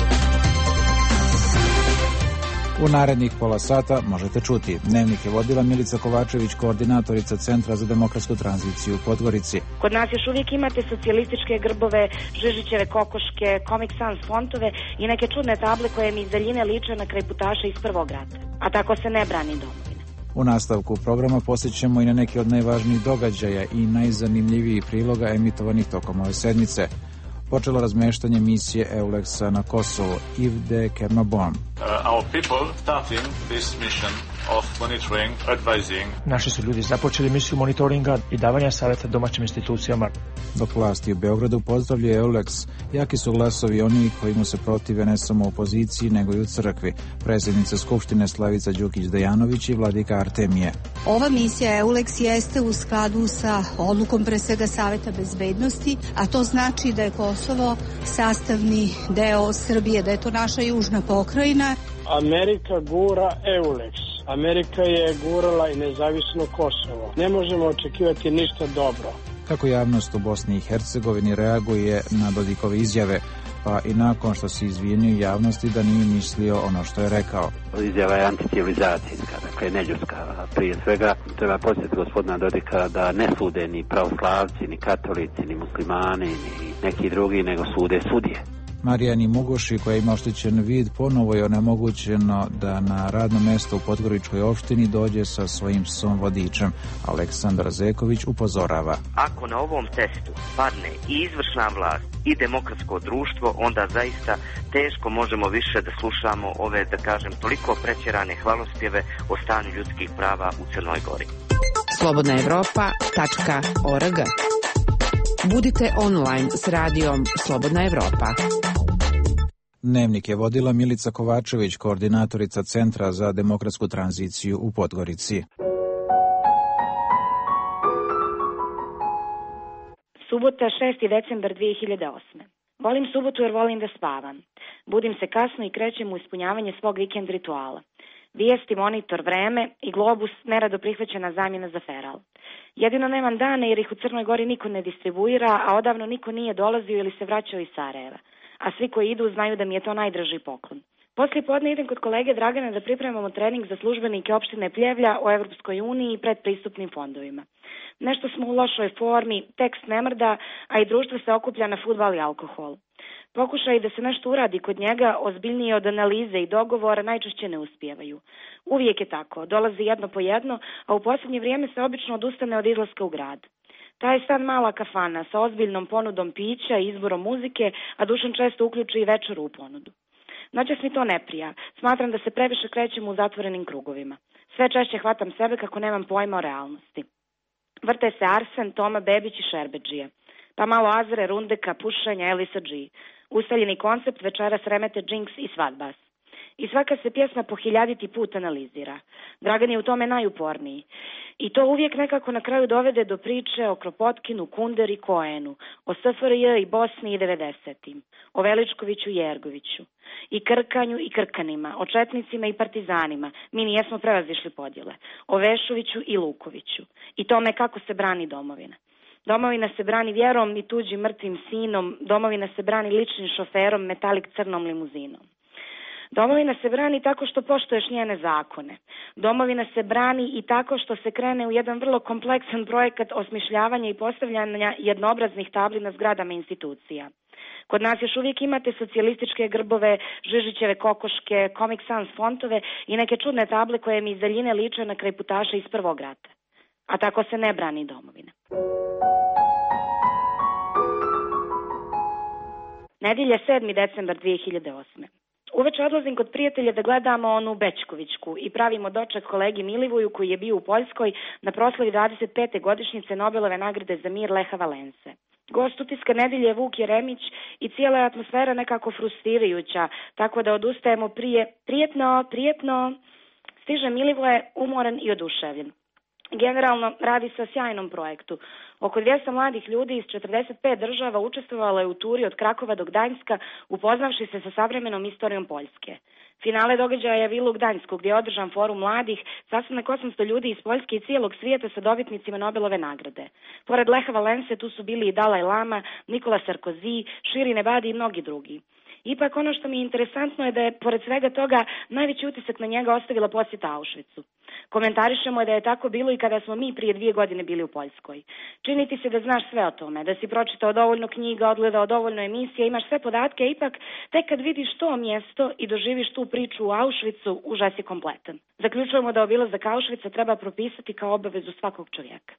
U narednih pola sata možete čuti. Dnevnik je vodila Milica Kovačević, koordinatorica Centra za demokratsku tranziciju u Podgorici. Kod nas još uvijek imate socijalističke grbove, Žižićeve kokoške, Comic Sans fontove i neke čudne table koje mi iz daljine liče na krajputaše iz Prvog rata. A tako se ne brani domovina. U nastavku programa posjećemo i na neki od najvažnijih događaja i najzanimljivijih priloga emitovanih tokom ove sedmice. Počelo razmeštanje misije EULEX-a na Kosovo, Yves de Kermabon. Our people starting this mission of monitoring, advising. Naši su ljudi započeli misiju monitoringa i davanja savjeta domaćim institucijama. Dok vlasti u Beogradu pozdravljaju EULEX, jaki su glasovi oni koji mu se protive ne samo u opoziciji, nego i u crkvi. Predsjednica Skupštine Slavica Đukić-Dejanović i vladika Artemije. Ova misija EULEX jeste u skladu sa odlukom pre svega Saveta bezbednosti, a to znači da je Kosovo sastavni deo Srbije, da je to naša južna pokrajina. Amerika gura EULEX. Amerika je gurala i nezavisno Kosovo. Ne možemo očekivati ništa dobro. Kako javnost u Bosni i Hercegovini reaguje na Dodikove izjave, pa i nakon što se izvinio javnosti da nije mislio ono što je rekao. Izjava je anticivilizacijska, dakle neljudska. Prije svega treba podsjetiti gospodina Dodika da ne sude ni pravoslavci, ni katolici, ni muslimani, ni neki drugi, nego sude sudije. Marijani Mugoši, koja ima oštećen vid, ponovo je onemogućeno da na radno mjesto u Podgoričkoj opštini dođe sa svojim psom vodičem. Aleksandar Zeković upozorava. Ako na ovom testu padne i izvršna vlast i demokratsko društvo, onda zaista teško možemo više da slušamo ove, da kažem, toliko pretjerane hvalospjeve o stanju ljudskih prava u Crnoj Gori. slobodnaevropa.org. Budite online s radijom Slobodna Evropa. Dnevnik je vodila Milica Kovačević, koordinatorica Centra za demokratsku tranziciju u Podgorici. Subota, 6. decembar 2008. Volim subotu jer volim da spavam. Budim se kasno i krećem u ispunjavanje svog vikend rituala. Vijesti, monitor, vreme i Globus nerado prihvaćena zamjena za feral. Jedino nemam dane jer ih u Crnoj Gori niko ne distribuira, a odavno niko nije dolazio ili se vraćao iz Sarajeva. A svi koji idu znaju da mi je to najdraži poklon. Poslije podne idem kod kolege Dragana da pripremamo trening za službenike opštine Pljevlja o Evropskoj uniji i predpristupnim fondovima. Nešto smo u lošoj formi, tekst ne mrda, a i društvo se okuplja na fudbal i alkohol. Pokušaj da se nešto uradi kod njega, ozbiljnije od analize i dogovora, najčešće ne uspijevaju. Uvijek je tako, dolazi jedno po jedno, a u posljednje vrijeme se obično odustane od izlaska u grad. Ta je stan mala kafana sa ozbiljnom ponudom pića i izborom muzike, a Dušan često uključi i večeru u ponudu. Noćas mi to ne prija, smatram da se previše krećem u zatvorenim krugovima. Sve češće hvatam sebe kako nemam pojma o realnosti. Vrte se Arsen, Toma Bebić i Šerbedžije. Pa malo Azre, Rundeka, pušenja, Elisa G. Ustaljeni koncept večeras remete Jinx i Svadbas. I svaka se pjesma po 1000 put analizira. Dragan je u tome najuporniji. I to uvijek nekako na kraju dovede do priče o Kropotkinu, Kunder i Koenu, o SFRJ i Bosni i 90-im, o Veličkoviću i Jergoviću, i Krkanju i Krkanima, o četnicima i partizanima, mi nijesmo prevazišli podjele, o Vešoviću i Lukoviću, i tome kako se brani domovina. Domovina se brani vjerom i tuđim mrtvim sinom, domovina se brani ličnim šoferom, metalik crnom limuzinom. Domovina se brani tako što poštuješ njene zakone. Domovina se brani i tako što se krene u jedan vrlo kompleksan projekat osmišljavanja i postavljanja jednoobraznih tabli na zgradama institucija. Kod nas još uvijek imate socijalističke grbove, Žižićeve kokoške, Comic Sans fontove i neke čudne table koje mi iz daljine liče na krajputaše iz Prvog rata. A tako se ne brani domovina. Nedjelje 7. decembar 2008. Uveče odlazim kod prijatelja da gledamo onu Bečkovićku i pravimo doček kolegi Milivoju koji je bio u Poljskoj na proslavi 25. godišnjice Nobelove nagrade za mir Leha Valense. Gost utiska nedjelje je Vuk Jeremić i cijela je atmosfera nekako frustrirajuća, tako da odustajemo prije. Prijetno. Stiže Milivoje, umoran i oduševljen. Generalno radi se o sjajnom projektu. Oko 200 mladih ljudi iz 45 država učestvovalo je u turi od Krakova do Gdanjska, upoznavši se sa savremenom istorijom Poljske. Finale događaja je bilo u Gdanjsku, gdje je održan forum mladih, sastanak 800 ljudi iz Poljske i cijelog svijeta sa dobitnicima Nobelove nagrade. Pored Leha Valense tu su bili i Dalaj Lama, Nikola Sarkozy, Shirin Ebadi i mnogi drugi. Ipak ono što mi je interesantno je da je, pored svega toga, najveći utisak na njega ostavila posjeta Auschwitzu. Komentarišemo da je tako bilo i kada smo mi prije 2 godine bili u Poljskoj. Čini ti se da znaš sve o tome, da si pročitao dovoljno knjiga, odgledao dovoljno emisija, imaš sve podatke, ipak tek kad vidiš to mjesto i doživiš tu priču u Auschwitzu, užas je kompletan. Zaključujemo da obilazak Auschwitza treba propisati kao obavezu svakog čovjeka.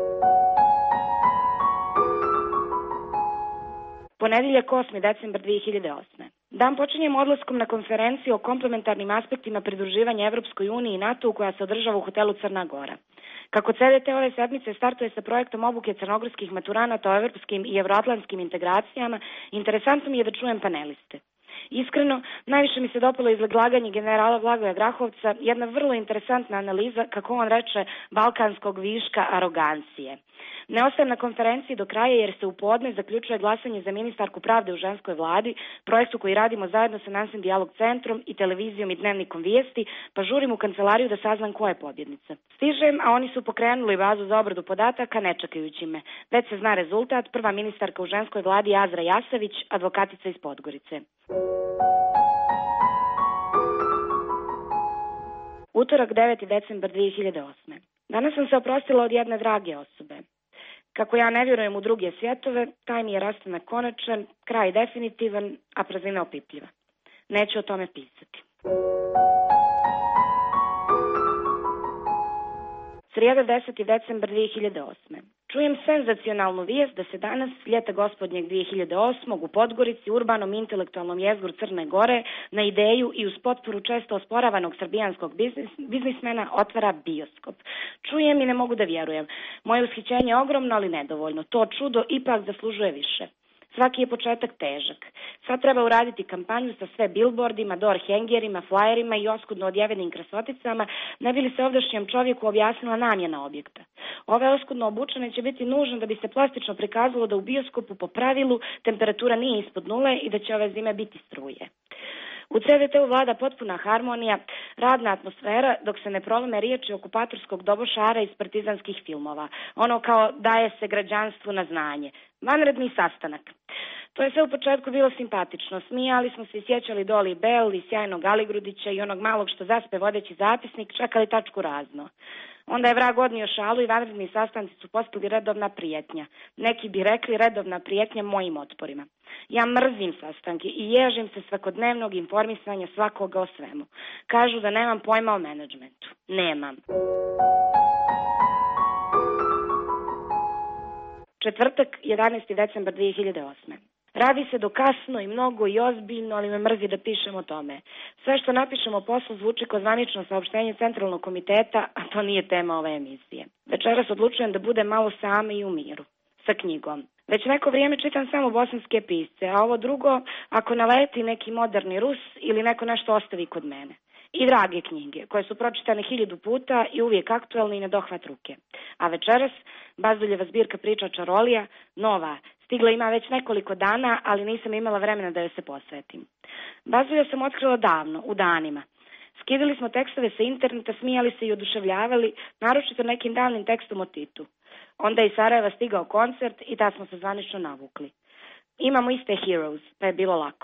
Ponedjeljak 8. decembar 2008. Dan počinjemo odlaskom na konferenciju o komplementarnim aspektima pridruživanja Evropskoj uniji i NATO-u koja se održava u hotelu Crna Gora. Kako CDT ove sedmice startuje sa projektom obuke crnogorskih maturanata o evropskim i evroatlantskim integracijama, interesantno mi je da čujem paneliste. Iskreno, najviše mi se dopalo izlaganje generala Blagoja Grahovca, jedna vrlo interesantna analiza, kako on reče, balkanskog viška arogancije. Ne ostajem na konferenciji do kraja jer se u podne zaključuje glasanje za ministarku pravde u ženskoj vladi, projektu koji radimo zajedno sa Nansen Dijalog centrom i televizijom i dnevnikom vijesti, pa žurim u kancelariju da saznam ko je pobjednica. Stižem, a oni su pokrenuli bazu za obradu podataka ne čekajući me. Već se zna rezultat, prva ministarka u ženskoj vladi je Azra Jasavić, advokatica iz Podgorice. Utorak 9. decembar 2008. Danas sam se oprostila od jedne drage osobe. Kako ja ne vjerujem u druge svjetove, taj mi je rastanak konačan, kraj definitivan, a praznina opipljiva. Neću o tome pisati. Srijeda 10. decembar 2008. Čujem senzacionalnu vijest da se danas, ljeta gospodnjeg 2008. u Podgorici, urbanom intelektualnom jezgru Crne Gore, na ideju i uz potporu često osporavanog srbijanskog biznismena otvara bioskop. Čujem i ne mogu da vjerujem. Moje ushićenje je ogromno, ali nedovoljno. To čudo ipak zaslužuje više. Svaki je početak težak. Sad treba uraditi kampanju sa sve billboardima, door hangerima, flyerima i oskudno odjevenim krasoticama, ne bi li se ovdašnjem čovjeku objasnila namjena objekta. Ove oskudno obučene će biti nužne da bi se plastično prikazalo da u bioskopu po pravilu temperatura nije ispod nule i da će ove zime biti struje. U CDT-u vlada potpuna harmonija, radna atmosfera, dok se ne prolome riječi okupatorskog dobošara iz partizanskih filmova. Ono kao daje se građanstvu na znanje. Vanredni sastanak. To je sve u početku bilo simpatično. Smijali smo se i sjećali Doli Bell i sjajnog Aligrudića i onog malog što zaspe vodeći zapisnik, čekali tačku razno. Onda je vrag odnio šalu i vanredni sastanci su postali redovna prijetnja. Neki bi rekli redovna prijetnja mojim otporima. Ja mrzim sastanke i ježim se svakodnevnog informisanja svakoga o svemu. Kažu da nemam pojma o menadžmentu. Nemam. Četvrtak, 11. decembar 2008. Radi se do kasno i mnogo i ozbiljno, ali me mrzi da pišem o tome. Sve što napišemo o poslu zvuči kao zvanično saopštenje Centralnog komiteta, a to nije tema ove emisije. Večeras odlučujem da budem malo sama i u miru. Sa knjigom. Već neko vrijeme čitam samo bosanske pisce, a ovo drugo, ako naleti neki moderni Rus ili neko nešto ostavi kod mene. I drage knjige, koje su pročitane 1000 puta i uvijek aktualne i na dohvat ruke. A večeras, Bazuljeva zbirka priča Čarolija, nova, stigla ima već nekoliko dana, ali nisam imala vremena da joj se posvetim. Bazulja sam otkrila davno, u danima. Skidali smo tekstove sa interneta, smijali se i oduševljavali, naročito nekim davnim tekstom o Titu. Onda je iz Sarajeva stigao koncert i ta smo se zvanično navukli. Imamo iste heroes, pa je bilo lako.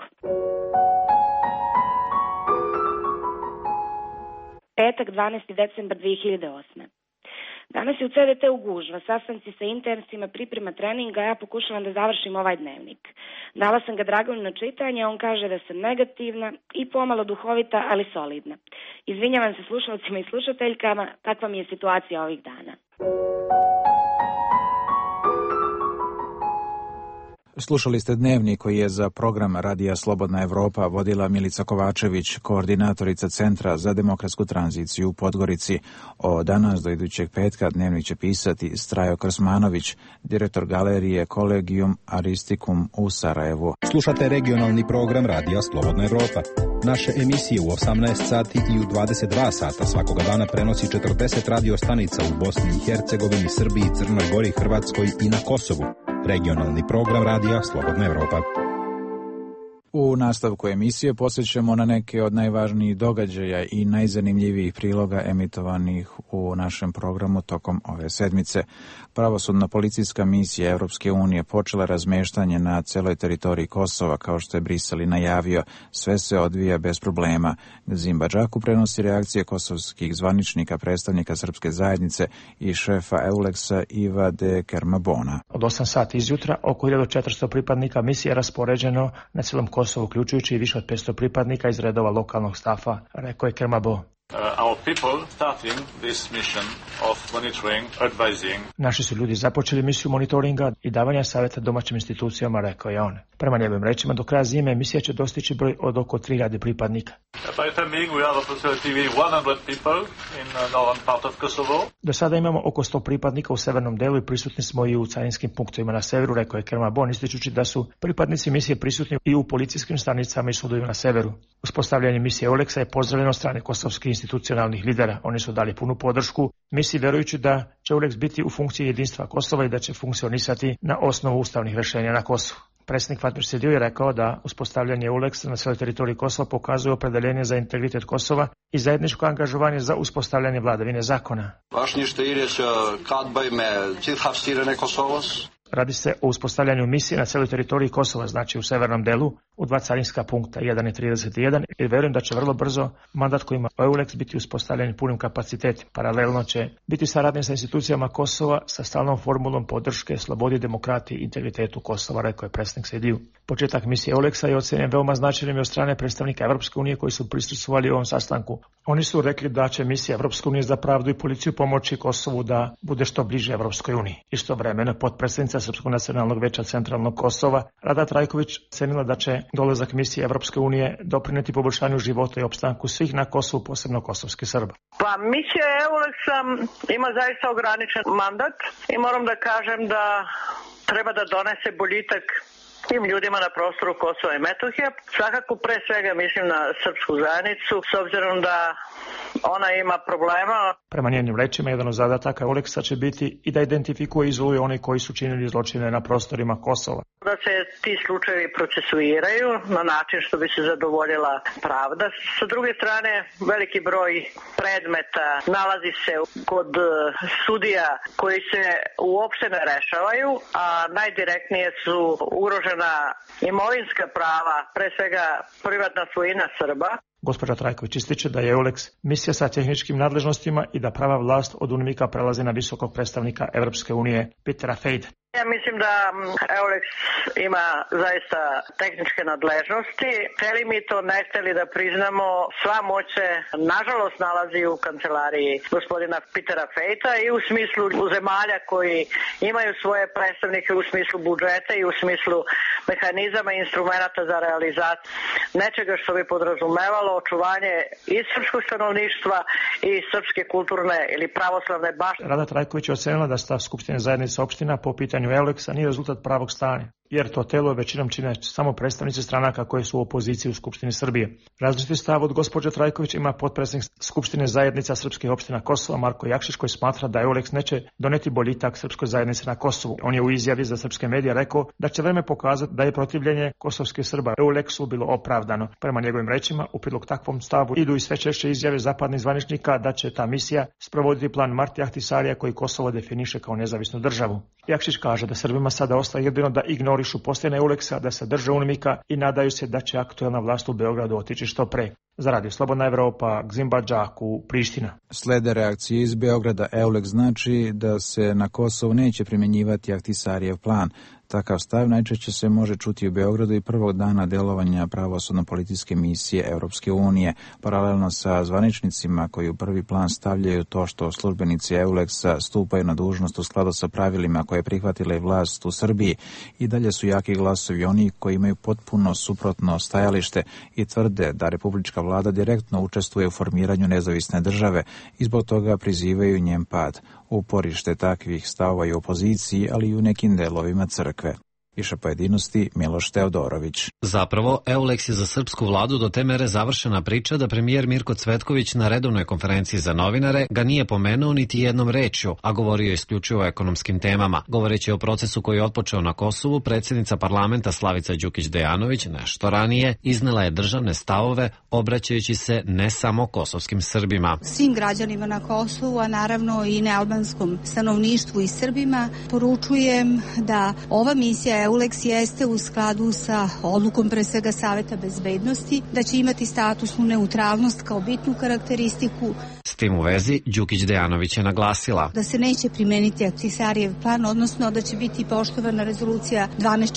Petak, 12. decembar 2008. Danas je u CDT-u gužva, sastanci sa interncima, priprema treninga, ja pokušavam da završim ovaj dnevnik. Dala sam ga Draganu na čitanje, on kaže da sam negativna i pomalo duhovita, ali solidna. Izvinjavam se slušalcima i slušateljkama, takva mi je situacija ovih dana. Slušali ste Dnevnik koji je za program Radija Slobodna Evropa vodila Milica Kovačević, koordinatorica Centra za demokratsku tranziciju u Podgorici. O danas do idućeg petka Dnevnik će pisati Strajo Krsmanović, direktor galerije Collegium Aristicum u Sarajevu. Slušate regionalni program Radija Slobodna Evropa. Naše emisije u 18 sati i u 22 sata svakoga dana prenosi 40 radio stanica u Bosni i Hercegovini, Srbiji, Crnoj Gori, Hrvatskoj i na Kosovu. Regionalni program Radija Slobodna Evropa. U nastavku emisije posjećamo na neke od najvažnijih događaja i najzanimljivijih priloga emitovanih u našem programu tokom ove sedmice. Pravosudna policijska misija Europske unije počela razmeštanje na celoj teritoriji Kosova, kao što je Brisel i najavio. Sve se odvija bez problema. Zimba Džaku prenosi reakcije kosovskih zvaničnika, predstavnika srpske zajednice i šefa Euleksa Iva de Kermabona. Od 8 sati izjutra oko 1400 pripadnika misije je raspoređeno na cijelom Kosovu, uključujući i više od 500 pripadnika iz redova lokalnog stafa, rekao je Kermabo. Our people starting this mission of monitoring, advising. Naši su ljudi započeli misiju monitoringa i davanja savjeta domaćim institucijama, rekao je on. Prema njegovim rečima, do kraja zime misija će dostići broj od oko 3000 pripadnika. Do sada imamo oko 100 pripadnika u severnom delu i prisutni smo i u carinskim punktovima na severu, rekao je Kermabon, ističući da su pripadnici misije prisutni i u policijskim stanicama i sudovima na severu. Uspostavljanje misije Euleksa je pozdravljeno od strane kosovskih institucionalnih lidera. Oni su dali punu podršku misiji, vjerujući da će Euleks biti u funkciji jedinstva Kosova i da će funkcionisati na osnovu ustavnih rješenja na Kosovu. Predsjednik Fatmir Sidiu je rekao da uspostavljanje Euleksa na cijeloj teritoriji Kosova pokazuje opredeljenje za integritet Kosova i zajedničko angažovanje za uspostavljanje vladavine zakona. Radi se o uspostavljanju misije na cijeloj teritoriji Kosova, znači u severnom delu, u 2 carinska punkta, 1 i 31, i vjerujem da će vrlo brzo mandat koji ima Euleks biti uspostavljen punim kapacitetima. Paralelno će biti saradnje sa institucijama Kosova sa stalnom formulom podrške slobodi, demokratiji i integritetu Kosova, rekao je predsjednik Sidiu. Početak misije Euleksa je ocenjen veoma značajnim od strane predstavnika Evropske unije koji su prisustvovali ovom sastanku. Oni su rekli da će misija Evropske unije za pravdu i policiju pomoći Kosovu da bude što bliže Evropskoj uniji. Istovremeno potpredsjednica Srpskog nacionalnog veća centralnog Kosova Rada Trajković cenila da će dolazak misije Evropske unije doprineti poboljšanju života i opstanku svih na Kosovu, posebno kosovskih Srba. Pa misija Euleksa ima zaista ograničen mandat i moram da kažem da treba da donese boljitak tim ljudima na prostoru Kosova i Metohije. Svakako pre svega mislim na srpsku zajednicu, s obzirom da ona ima problema. Prema njenim rečima, jedan od zadataka Euleksa će biti i da identifikuje i izoluje one koji su činili zločine na prostorima Kosova. Da se ti slučajevi procesuiraju na način što bi se zadovoljila pravda. Sa druge strane, veliki broj predmeta nalazi se kod sudija koji se uopšte ne rešavaju, a najdirektnije su ugrožena imovinska prava, pre svega privatna svojina Srba. Gospođa Trajković ističe da je Euleks misija sa tehničkim nadležnostima i da prava vlast od UNMIK-a prelazi na visokog predstavnika Evropske unije Petera Fejda. Ja mislim da Euleks ima zaista tehničke nadležnosti. Hteli mi to, ne hteli da priznamo, sva moć se nažalost nalazi u kancelariji gospodina Petera Fejta i u smislu zemalja koji imaju svoje predstavnike u smislu budžeta i u smislu mehanizama i instrumenta za realizaciju nečega što bi podrazumevalo očuvanje i srpskog stanovništva i srpske kulturne ili pravoslavne baštine. Rada Trajković je ocenila da stav Skupštine zajednice opština po pitanju Euleksa nije rezultat pravog stanja, jer to telo većinom čine samo predstavnici stranaka koje su u opoziciji u Skupštini Srbije. Različiti stav od gospođe Trajković ima potpredsjednik Skupštine zajednica srpskih opština Kosova Marko Jakšić, koji smatra da Euleks neće doneti boljitak srpskoj zajednici na Kosovu. On je u izjavi za srpske medije rekao da će vreme pokazati da je protivljenje kosovskih Srba Euleksu bilo opravdano. Prema njegovim rečima, u prilog takvom stavu idu i sve češće izjave zapadnih zvaničnika da će ta misija sprovoditi plan Martija Ahtisarija koji Kosovo definiše kao nezavisnu državu. Jakšić kaže da Srbima sada ostaje jedino da ignorišu postojanje Euleksa, da se drže UNMIK-a i nadaju se da će aktuelna vlast u Beogradu otići što pre. Za Radio Slobodna Evropa, Gzimba Džaku, Priština. Slede reakcije iz Beograda. EULEX znači da se na Kosovu neće primjenjivati Ahtisarijev plan. Takav stav najčešće se može čuti u Beogradu i prvog dana delovanja pravosudno-policijske misije Europske unije, paralelno sa zvaničnicima koji u prvi plan stavljaju to što službenici EULEX-a stupaju na dužnost u skladu sa pravilima koje je prihvatila i vlast u Srbiji. I dalje su jaki glasovi oni koji imaju potpuno suprotno stajalište i tvrde da republička vlada direktno učestvuje u formiranju nezavisne države i zbog toga prizivaju njen pad. Uporište takvih stavova i u opoziciji, ali i u nekim delovima crkve. Više pojedinosti Miloš Teodorović. Zapravo, EULEX je za srpsku vladu do te mere završena priča da premijer Mirko Cvetković na redovnoj konferenciji za novinare ga nije pomenuo niti jednom rečju, a govorio isključivo o ekonomskim temama. Govoreći o procesu koji je otpočeo na Kosovu, predsjednica parlamenta Slavica Đukić-Dejanović nešto ranije iznela je državne stavove obraćajući se ne samo kosovskim Srbima. Svim građanima na Kosovu, a naravno i nealbanskom stanovništvu i Srbima, poručujem da ova misija EULEX jeste u skladu sa odlukom pre svega Saveta bezbednosti, da će imati statusnu neutralnost kao bitnu karakteristiku. S tim u vezi, Đukić-Dejanović je naglasila da se neće primeniti Ahtisarijev plan, odnosno da će biti poštovana rezolucija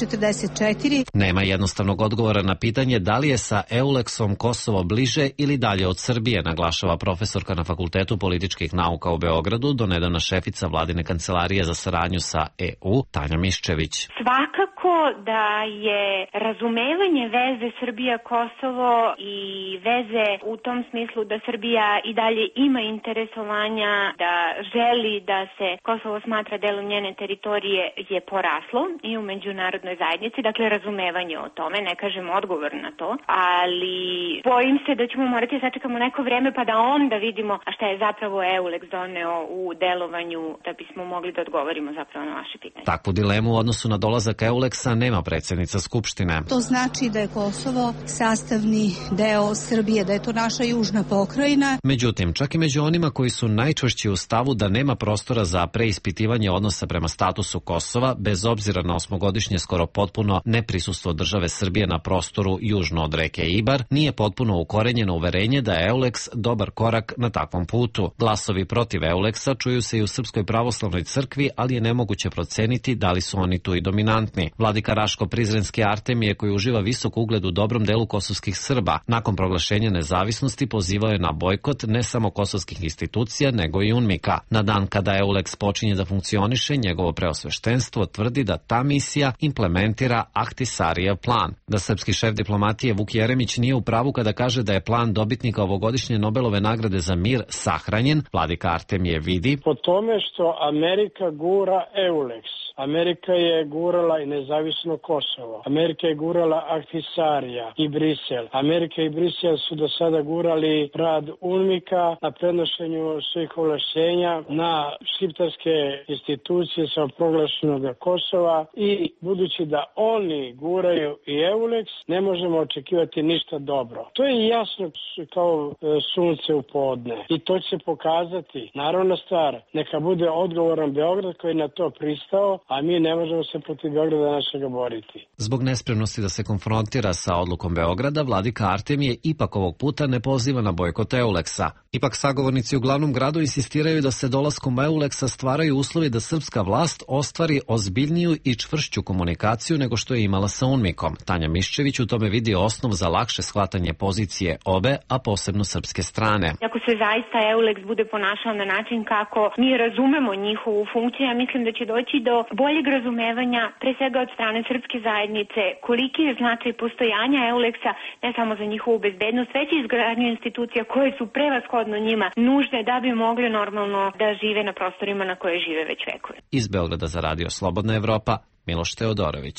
1244. Nema jednostavnog odgovora na pitanje da li je sa EULEX-om Kosovo bliže ili dalje od Srbije, naglašava profesorka na Fakultetu političkih nauka u Beogradu, donedavna šefica vladine kancelarije za saradnju sa EU, Tanja Miščević. Svakako da je razumevanje veze Srbija-Kosovo i veze u tom smislu da Srbija i dalje ima interesovanja da želi da se Kosovo smatra delom njene teritorije je poraslo i u međunarodnoj zajednici, dakle razumevanje o tome, ne kažem odgovor na to, ali bojim se da ćemo morati sačekamo neko vreme pa da onda vidimo a šta je zapravo EULEX doneo u delovanju da bismo mogli da odgovorimo zapravo na vaše pitanje. Takvu dilemu u odnosu na dolazak EULEX-a nema predsjednica Skupštine. To znači da je Kosovo sastavni deo Srbije, da je to naša južna pokrajina. Međutim, čak i među onima koji su najčvršći u stavu da nema prostora za preispitivanje odnosa prema statusu Kosova, bez obzira na osmogodišnje skoro potpuno neprisustvo države Srbije na prostoru južno od reke Ibar, nije potpuno ukorenjeno uverenje da je EULEX dobar korak na takvom putu. Glasovi protiv EULEX-a čuju se i u Srpskoj pravoslavnoj crkvi, ali je nemoguće proceniti da li su oni tu i dominantni. Vladika Raško Prizrenski Artemije, koji uživa visok ugled u dobrom delu kosovskih Srba, nakon proglašenja nezavisnosti pozivao je na bojkot ne samo kosovskih institucija, nego i UNMIK-a. Na dan kada EULEX počinje da funkcioniše, njegovo preosveštenstvo tvrdi da ta misija implementira Ahtisarijev plan. Da srpski šef diplomatije Vuk Jeremić nije u pravu kada kaže da je plan dobitnika ovogodišnje Nobelove nagrade za mir sahranjen, vladika Artemije vidi po tome što Amerika gura EULEX. Amerika je gurala i nezavisno Kosovo. Amerika je gurala Ahtisarija i Brisel. Amerika i Brisel su do sada gurali rad UNMIK-a na prenošenju svih ovlašćenja na šiptarske institucije sa proglašenog Kosova i budući da oni guraju i EULEX, ne možemo očekivati ništa dobro. To je jasno kao sunce u podne i to će pokazati. Naravno stvar, neka bude odgovoran Beograd koji je na to pristao, a mi ne možemo se protiv Beograda našega boriti. Zbog nespremnosti da se konfrontira sa odlukom Beograda, vladika Artemije ipak ovog puta ne poziva na bojkot EULEX-a. Ipak sagovornici u glavnom gradu insistiraju da se dolaskom EULEX-a stvaraju uslovi da srpska vlast ostvari ozbiljniju i čvršću komunikaciju nego što je imala sa UNMIK-om. Tanja Miščević u tome vidi osnov za lakše shvatanje pozicije obe, a posebno srpske strane. Ako se zaista EULEX bude ponašao na način kako mi razumemo njihovu funkciju, ja mislim da će doći do boljeg razumevanja, pre svega od strane srpske zajednice, koliki je značaj postojanja EULEX-a ne samo za njihovu bezbednost, već i izgradnju institucija koje su prevashodno njima nužne da bi mogli normalno da žive na prostorima na koje žive već vekove. Iz Beograda za Radio Slobodna Evropa, Miloš Teodorović.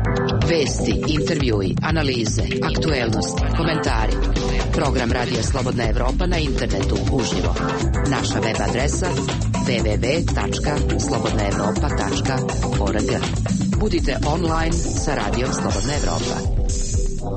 Vesti, intervjui, analize, aktuelnosti, komentari. Program Radio Slobodna Evropa na internetu uživo. Naša web adresa www.slobodnaevropa.org. Budite online sa Radio Slobodna Evropa.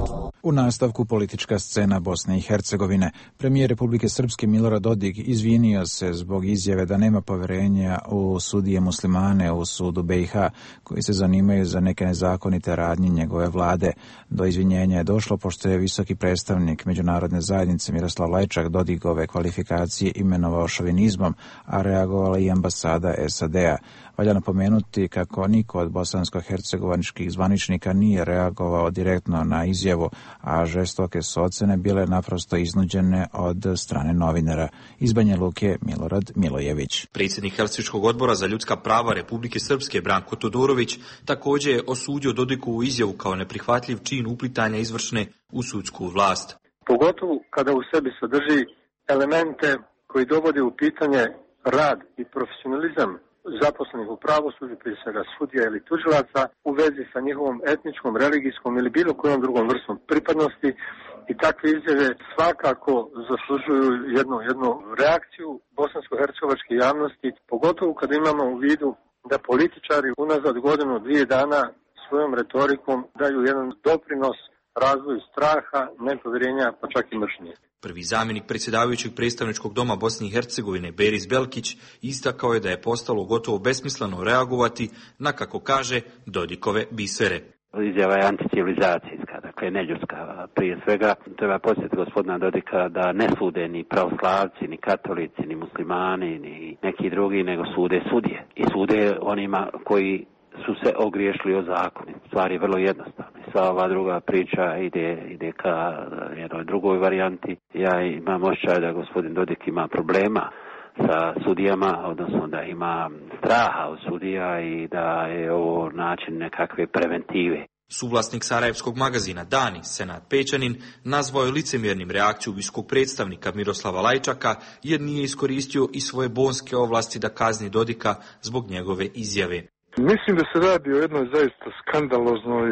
U nastavku politička scena Bosne i Hercegovine. Premijer Republike Srpske Milorad Dodik izvinio se zbog izjave da nema poverenja u sudije muslimane u sudu BiH koji se zanimaju za neke nezakonite radnje njegove vlade. Do izvinjenja je došlo pošto je visoki predstavnik međunarodne zajednice Miroslav Lajčak Dodikove kvalifikacije imenovao šovinizmom, a reagovala i ambasada SAD-a. Valja napomenuti kako niko od bosansko-hercegovaničkih zvaničnika nije reagovao direktno na izjavu, a žestoke su ocene bile naprosto iznuđene od strane novinara. Iz Banja Luke Milorad Milojević. Predsjednik Helsinškog odbora za ljudska prava Republike Srpske Branko Todorović također je osudio Dodikovu izjavu kao neprihvatljiv čin uplitanja izvršne u sudsku vlast. Pogotovo kada u sebi sadrži elemente koji dovode u pitanje rad i profesionalizam zaposlenih u pravosuđu, prije svega sudija ili tužilaca, u vezi sa njihovom etničkom, religijskom ili bilo kojom drugom vrstom pripadnosti, i takve izjave svakako zaslužuju jednu reakciju bosansko-hercegovačke javnosti, pogotovo kada imamo u vidu da političari unazad godinu, 2 dana svojom retorikom daju jedan doprinos razvoju straha, nepovjerenja, pa čak i mržnje. Prvi zamjenik predsjedavajućeg predstavničkog doma Bosne i Hercegovine Beris Belkić istakao je da je postalo gotovo besmisleno reagovati na, kako kaže, Dodikove bisere. Izjava je anticivilizacijska, dakle neljudska. Prije svega treba podsjetiti gospodina Dodika da ne sude ni pravoslavci, ni katolici, ni muslimani, ni neki drugi, nego sude sudije. I sude onima koji su se ogriješili o zakon. Stvar je vrlo jednostavna. Sva ova druga priča ide ka jednoj drugoj varijanti. Ja imam osjećaj da gospodin Dodik ima problema sa sudijama, odnosno da ima straha od sudija i da je ovo način nekakve preventive. Suvlasnik sarajevskog magazina Dani, Senad Pećanin, nazvao je licemjernim reakciju visokog predstavnika Miroslava Lajčaka jer nije iskoristio i svoje bonske ovlasti da kazni Dodika zbog njegove izjave. Mislim da se radi o jednoj zaista skandaloznoj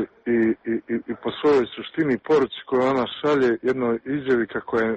i po svojoj suštini poruci koju ona šalje, jednoj izjavi kako je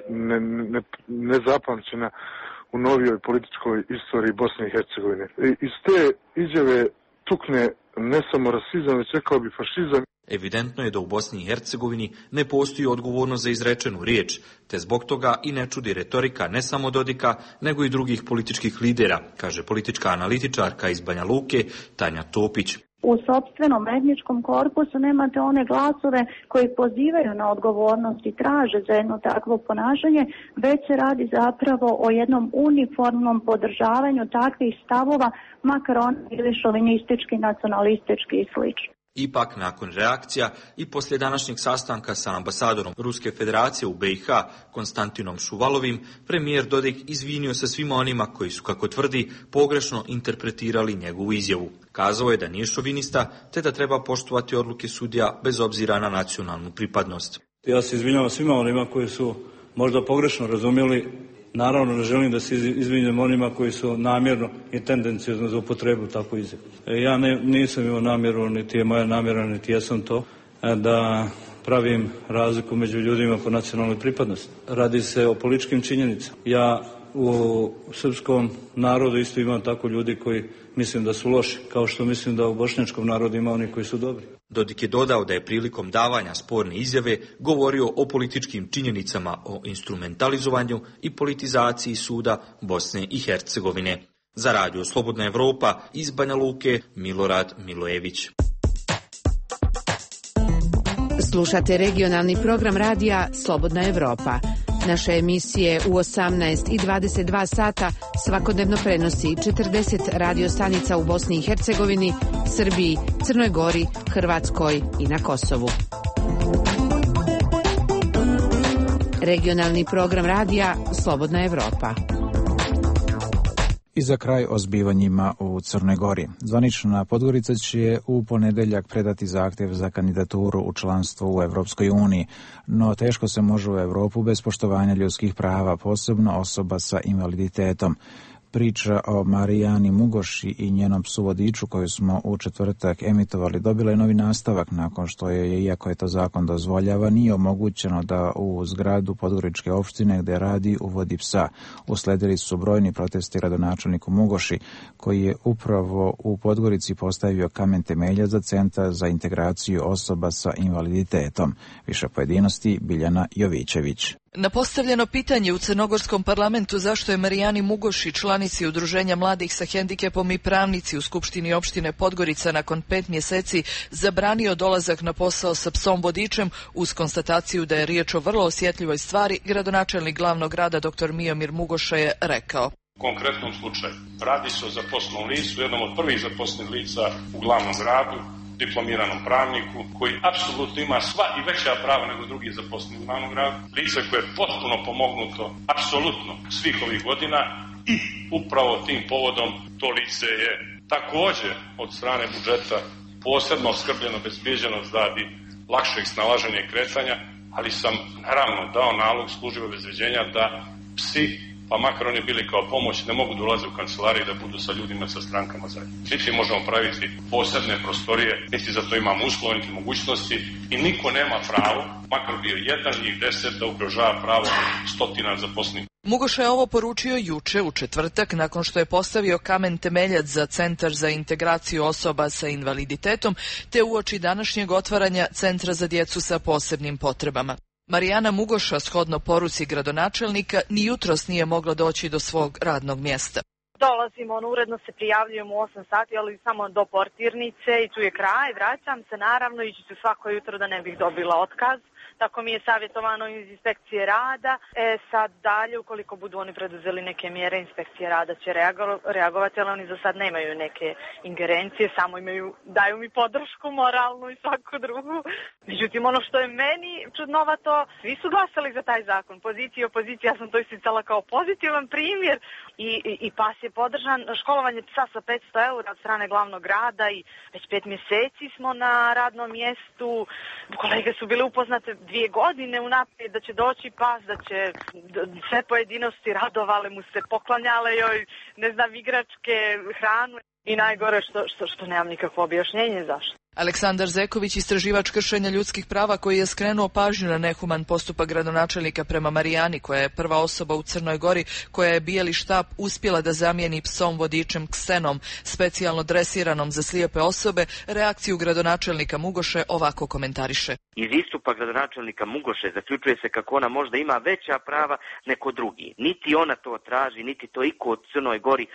nezapamćena u novijoj političkoj istoriji Bosne i Hercegovine. Iz te izjave tukne ne samo rasizam, već rekao bi fašizam. Evidentno je da u Bosni i Hercegovini ne postoji odgovornost za izrečenu riječ, te zbog toga i ne čudi retorika ne samo Dodika, nego i drugih političkih lidera, kaže politička analitičarka iz Banja Luke Tanja Topić. U sopstvenom etničkom korpusu nemate one glasove koji pozivaju na odgovornost i traže za jedno takvo ponašanje, već se radi zapravo o jednom uniformnom podržavanju takvih stavova, makar oni bili šovinistički, nacionalistički i slično. Ipak, nakon reakcija i poslije današnjeg sastanka sa ambasadorom Ruske federacije u BiH Konstantinom Šuvalovim, premijer Dodik izvinio se svima onima koji su, kako tvrdi, pogrešno interpretirali njegovu izjavu. Kazao je da nije šovinista, te da treba poštovati odluke sudija bez obzira na nacionalnu pripadnost. Ja se izvinjavam svima onima koji su možda pogrešno razumjeli. Naravno, ne želim da se izvinjam onima koji su namjerno i tendencijozno za upotrebu takvu izjavu. Ja nisam imao namjeru, niti je moja namjera, niti jesam to, da pravim razliku među ljudima po nacionalnoj pripadnosti. Radi se o političkim činjenicama. Ja u srpskom narodu isto imam tako ljudi koji mislim da su loši, kao što mislim da u bošnjačkom narodu ima oni koji su dobri. Dodik je dodao da je prilikom davanja sporne izjave govorio o političkim činjenicama, o instrumentalizovanju i politizaciji suda Bosne i Hercegovine. Za Radio Slobodna Evropa iz Banja Luke Milorad Milojević. Slušate regionalni program radija Slobodna Evropa. Naše emisije u 18 i 22 sata svakodnevno prenosi 40 radiostanica u Bosni i Hercegovini, Srbiji, Crnoj Gori, Hrvatskoj i na Kosovu. Regionalni program radija Slobodna Evropa. I za kraj o zbivanjima u Crnoj Gori. Zvanična Podgorica će u ponedeljak predati zahtjev za kandidaturu u članstvo u Evropskoj uniji, no teško se može u Europu bez poštovanja ljudskih prava, posebno osoba sa invaliditetom. Priča o Marijani Mugoši i njenom psu Vodiču koju smo u četvrtak emitovali dobila je novi nastavak nakon što je, iako je to zakon dozvoljava, nije omogućeno da u zgradu Podgoričke opštine gde radi uvodi psa. Usledili su brojni protesti gradonačelniku Mugoši koji je upravo u Podgorici postavio kamen temelja za centar za integraciju osoba sa invaliditetom. Više pojedinosti Biljana Jovićević. Na postavljeno pitanje u crnogorskom parlamentu zašto je Marijani Mugoši, članici Udruženja mladih sa hendikepom i pravnici u Skupštini opštine Podgorica nakon 5 mjeseci zabranio dolazak na posao sa psom Vodičem uz konstataciju da je riječ o vrlo osjetljivoj stvari, gradonačelnik glavnog grada dr. Miomir Mugoša je rekao. U konkretnom slučaju radi se o zaposlenom licu, jednom od prvih zaposlenih lica u glavnom gradu, diplomiranom pravniku koji apsolutno ima sva i veća prava nego drugi zaposleni u glavnom gradu, lice koje je potpuno pomognuto apsolutno svih ovih godina i upravo tim povodom to lice je također od strane budžeta posebno skrbljeno, bezbjeđeno radi lakšeg snalaženja i kretanja, ali sam naravno dao nalog službi obezbeđenja da psi, pa makar oni bili kao pomoć, ne mogu dolaze u kancelariju da budu sa ljudima, sa strankama zajedno. Niti možemo praviti posebne prostorije, niti za to imamo uslove, niti mogućnosti i niko nema pravo, makar bio jedan njih 10, da ugrožava pravo stotina zaposlenih. Mugoša je ovo poručio juče u četvrtak nakon što je postavio kamen temeljac za Centar za integraciju osoba sa invaliditetom te uoči današnjeg otvaranja Centra za djecu sa posebnim potrebama. Marijana Mugoša, shodno poruci gradonačelnika, ni jutros nije mogla doći do svog radnog mjesta. Dolazim, uredno se prijavljujem u 8 sati, ali samo do portirnice i tu je kraj, vraćam se, naravno, ići ću svako jutro da ne bih dobila otkaz. Tako mi je savjetovano iz inspekcije rada. Sad dalje, ukoliko budu oni preduzeli neke mjere, inspekcije rada će reagovati, ali oni za sad nemaju neke ingerencije, samo daju mi podršku moralnu i svaku drugu. Međutim, ono što je meni čudnovato, svi su glasali za taj zakon, pozicija i opozicija, ja sam to isticala kao pozitivan primjer i pas je podržan. Školovanje psa sa 500 € od strane glavnog grada i već 5 mjeseci smo na radnom mjestu. Kolege su bile upoznate 2 godine unaprijed da će doći pas, da će sve pojedinosti radovale mu se, poklanjale joj, ne znam, igračke, hranu i najgore što nemam nikakvo objašnjenje zašto. Aleksandar Zeković, istraživač kršenja ljudskih prava koji je skrenuo pažnju na nehuman postupak gradonačelnika prema Marijani, koja je prva osoba u Crnoj Gori koja je bijeli štap uspjela da zamijeni psom Vodičem Ksenom, specijalno dresiranom za slijepe osobe, reakciju gradonačelnika Mugoše ovako komentariše. Iz istupa gradonačelnika Mugoše zaključuje se kako ona možda ima veća prava neko drugi. Niti ona to traži, niti to iko od Crnoj Gori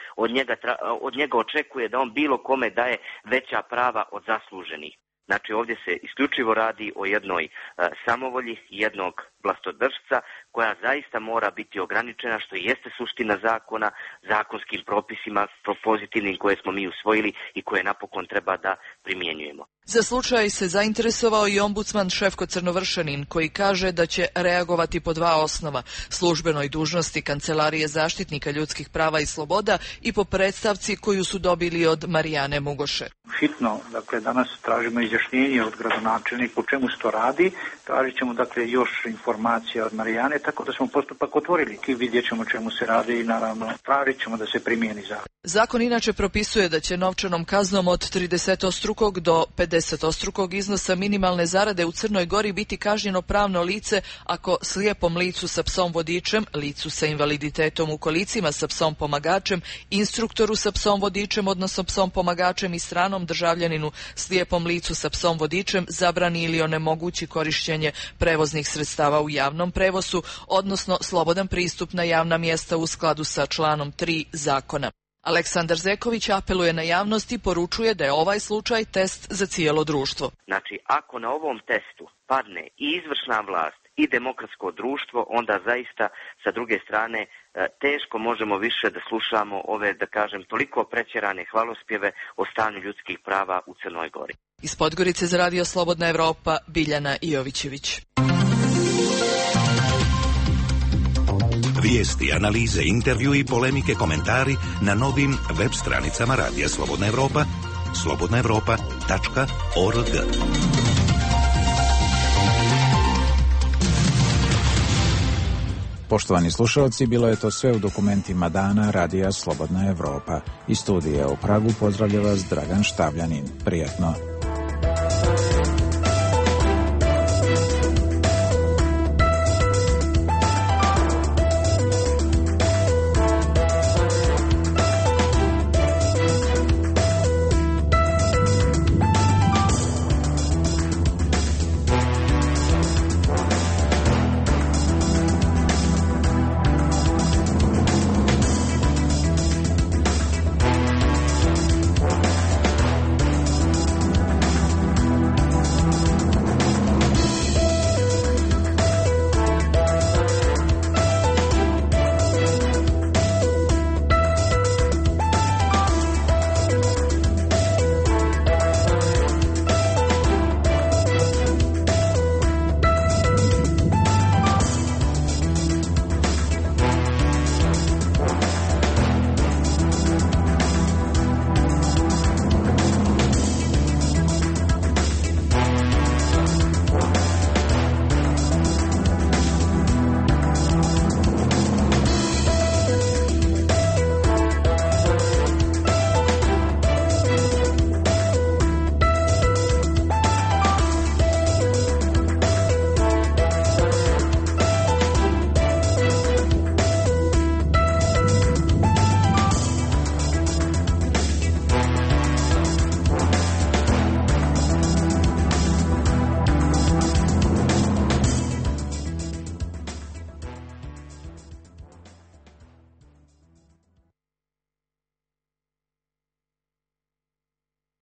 od njega očekuje da on bilo kome daje veća prava od zasluženih. Znači ovdje se isključivo radi o jednoj samovolji, jednog vlastodržca koja zaista mora biti ograničena, što jeste suština zakona, zakonskim propisima pozitivnim koje smo mi usvojili i koje napokon treba da primjenjujemo. Za slučaj se zainteresovao i ombudsman Šefko Crnovršanin koji kaže da će reagovati po 2 osnova: službenoj dužnosti Kancelarije zaštitnika ljudskih prava i sloboda i po predstavci koju su dobili od Marijane Mugoše. Hitno, dakle, danas tražimo izjašnjenje od gradonačelnika u čemu se to radi, tražit ćemo dakle još informacija od Marijane, tako da smo postupak otvorili i vidjet ćemo čemu se radi i naravno tražit ćemo da se primijeni zakon. Zakon inače propisuje da će novčanom kaznom od 30-ostrukog do 50-ostrukog iznosa minimalne zarade u Crnoj Gori biti kažnjeno pravno lice ako slijepom licu sa psom Vodičem, licu sa invaliditetom u kolicima sa psom pomagačem, instruktoru sa psom Vodičem, odnosno psom pomagačem i stranom državljaninu slijepom licu sa psom Vodičem zabrani ili onemogući korištenje prevoznih sredstava u javnom prevozu, odnosno slobodan pristup na javna mjesta u skladu sa članom 3 zakona. Aleksandar Zeković apeluje na javnost i poručuje da je ovaj slučaj test za cijelo društvo. Znači, ako na ovom testu padne i izvršna vlast i demokratsko društvo, onda zaista sa druge strane teško možemo više da slušamo ove, da kažem, toliko pretjerane hvalospjeve o stanju ljudskih prava u Crnoj Gori. Iz Podgorice za Radio Slobodna Evropa, Biljana Jovićević. Vijesti, analize, intervju i polemike, komentari na novim web stranicama Radija Slobodna Evropa, slobodnaevropa.org. Poštovani slušalci, bilo je to sve u dokumentima dana Radija Slobodna Evropa. Iz studija u Pragu pozdravlja vas Dragan Štavljanin. Prijatno.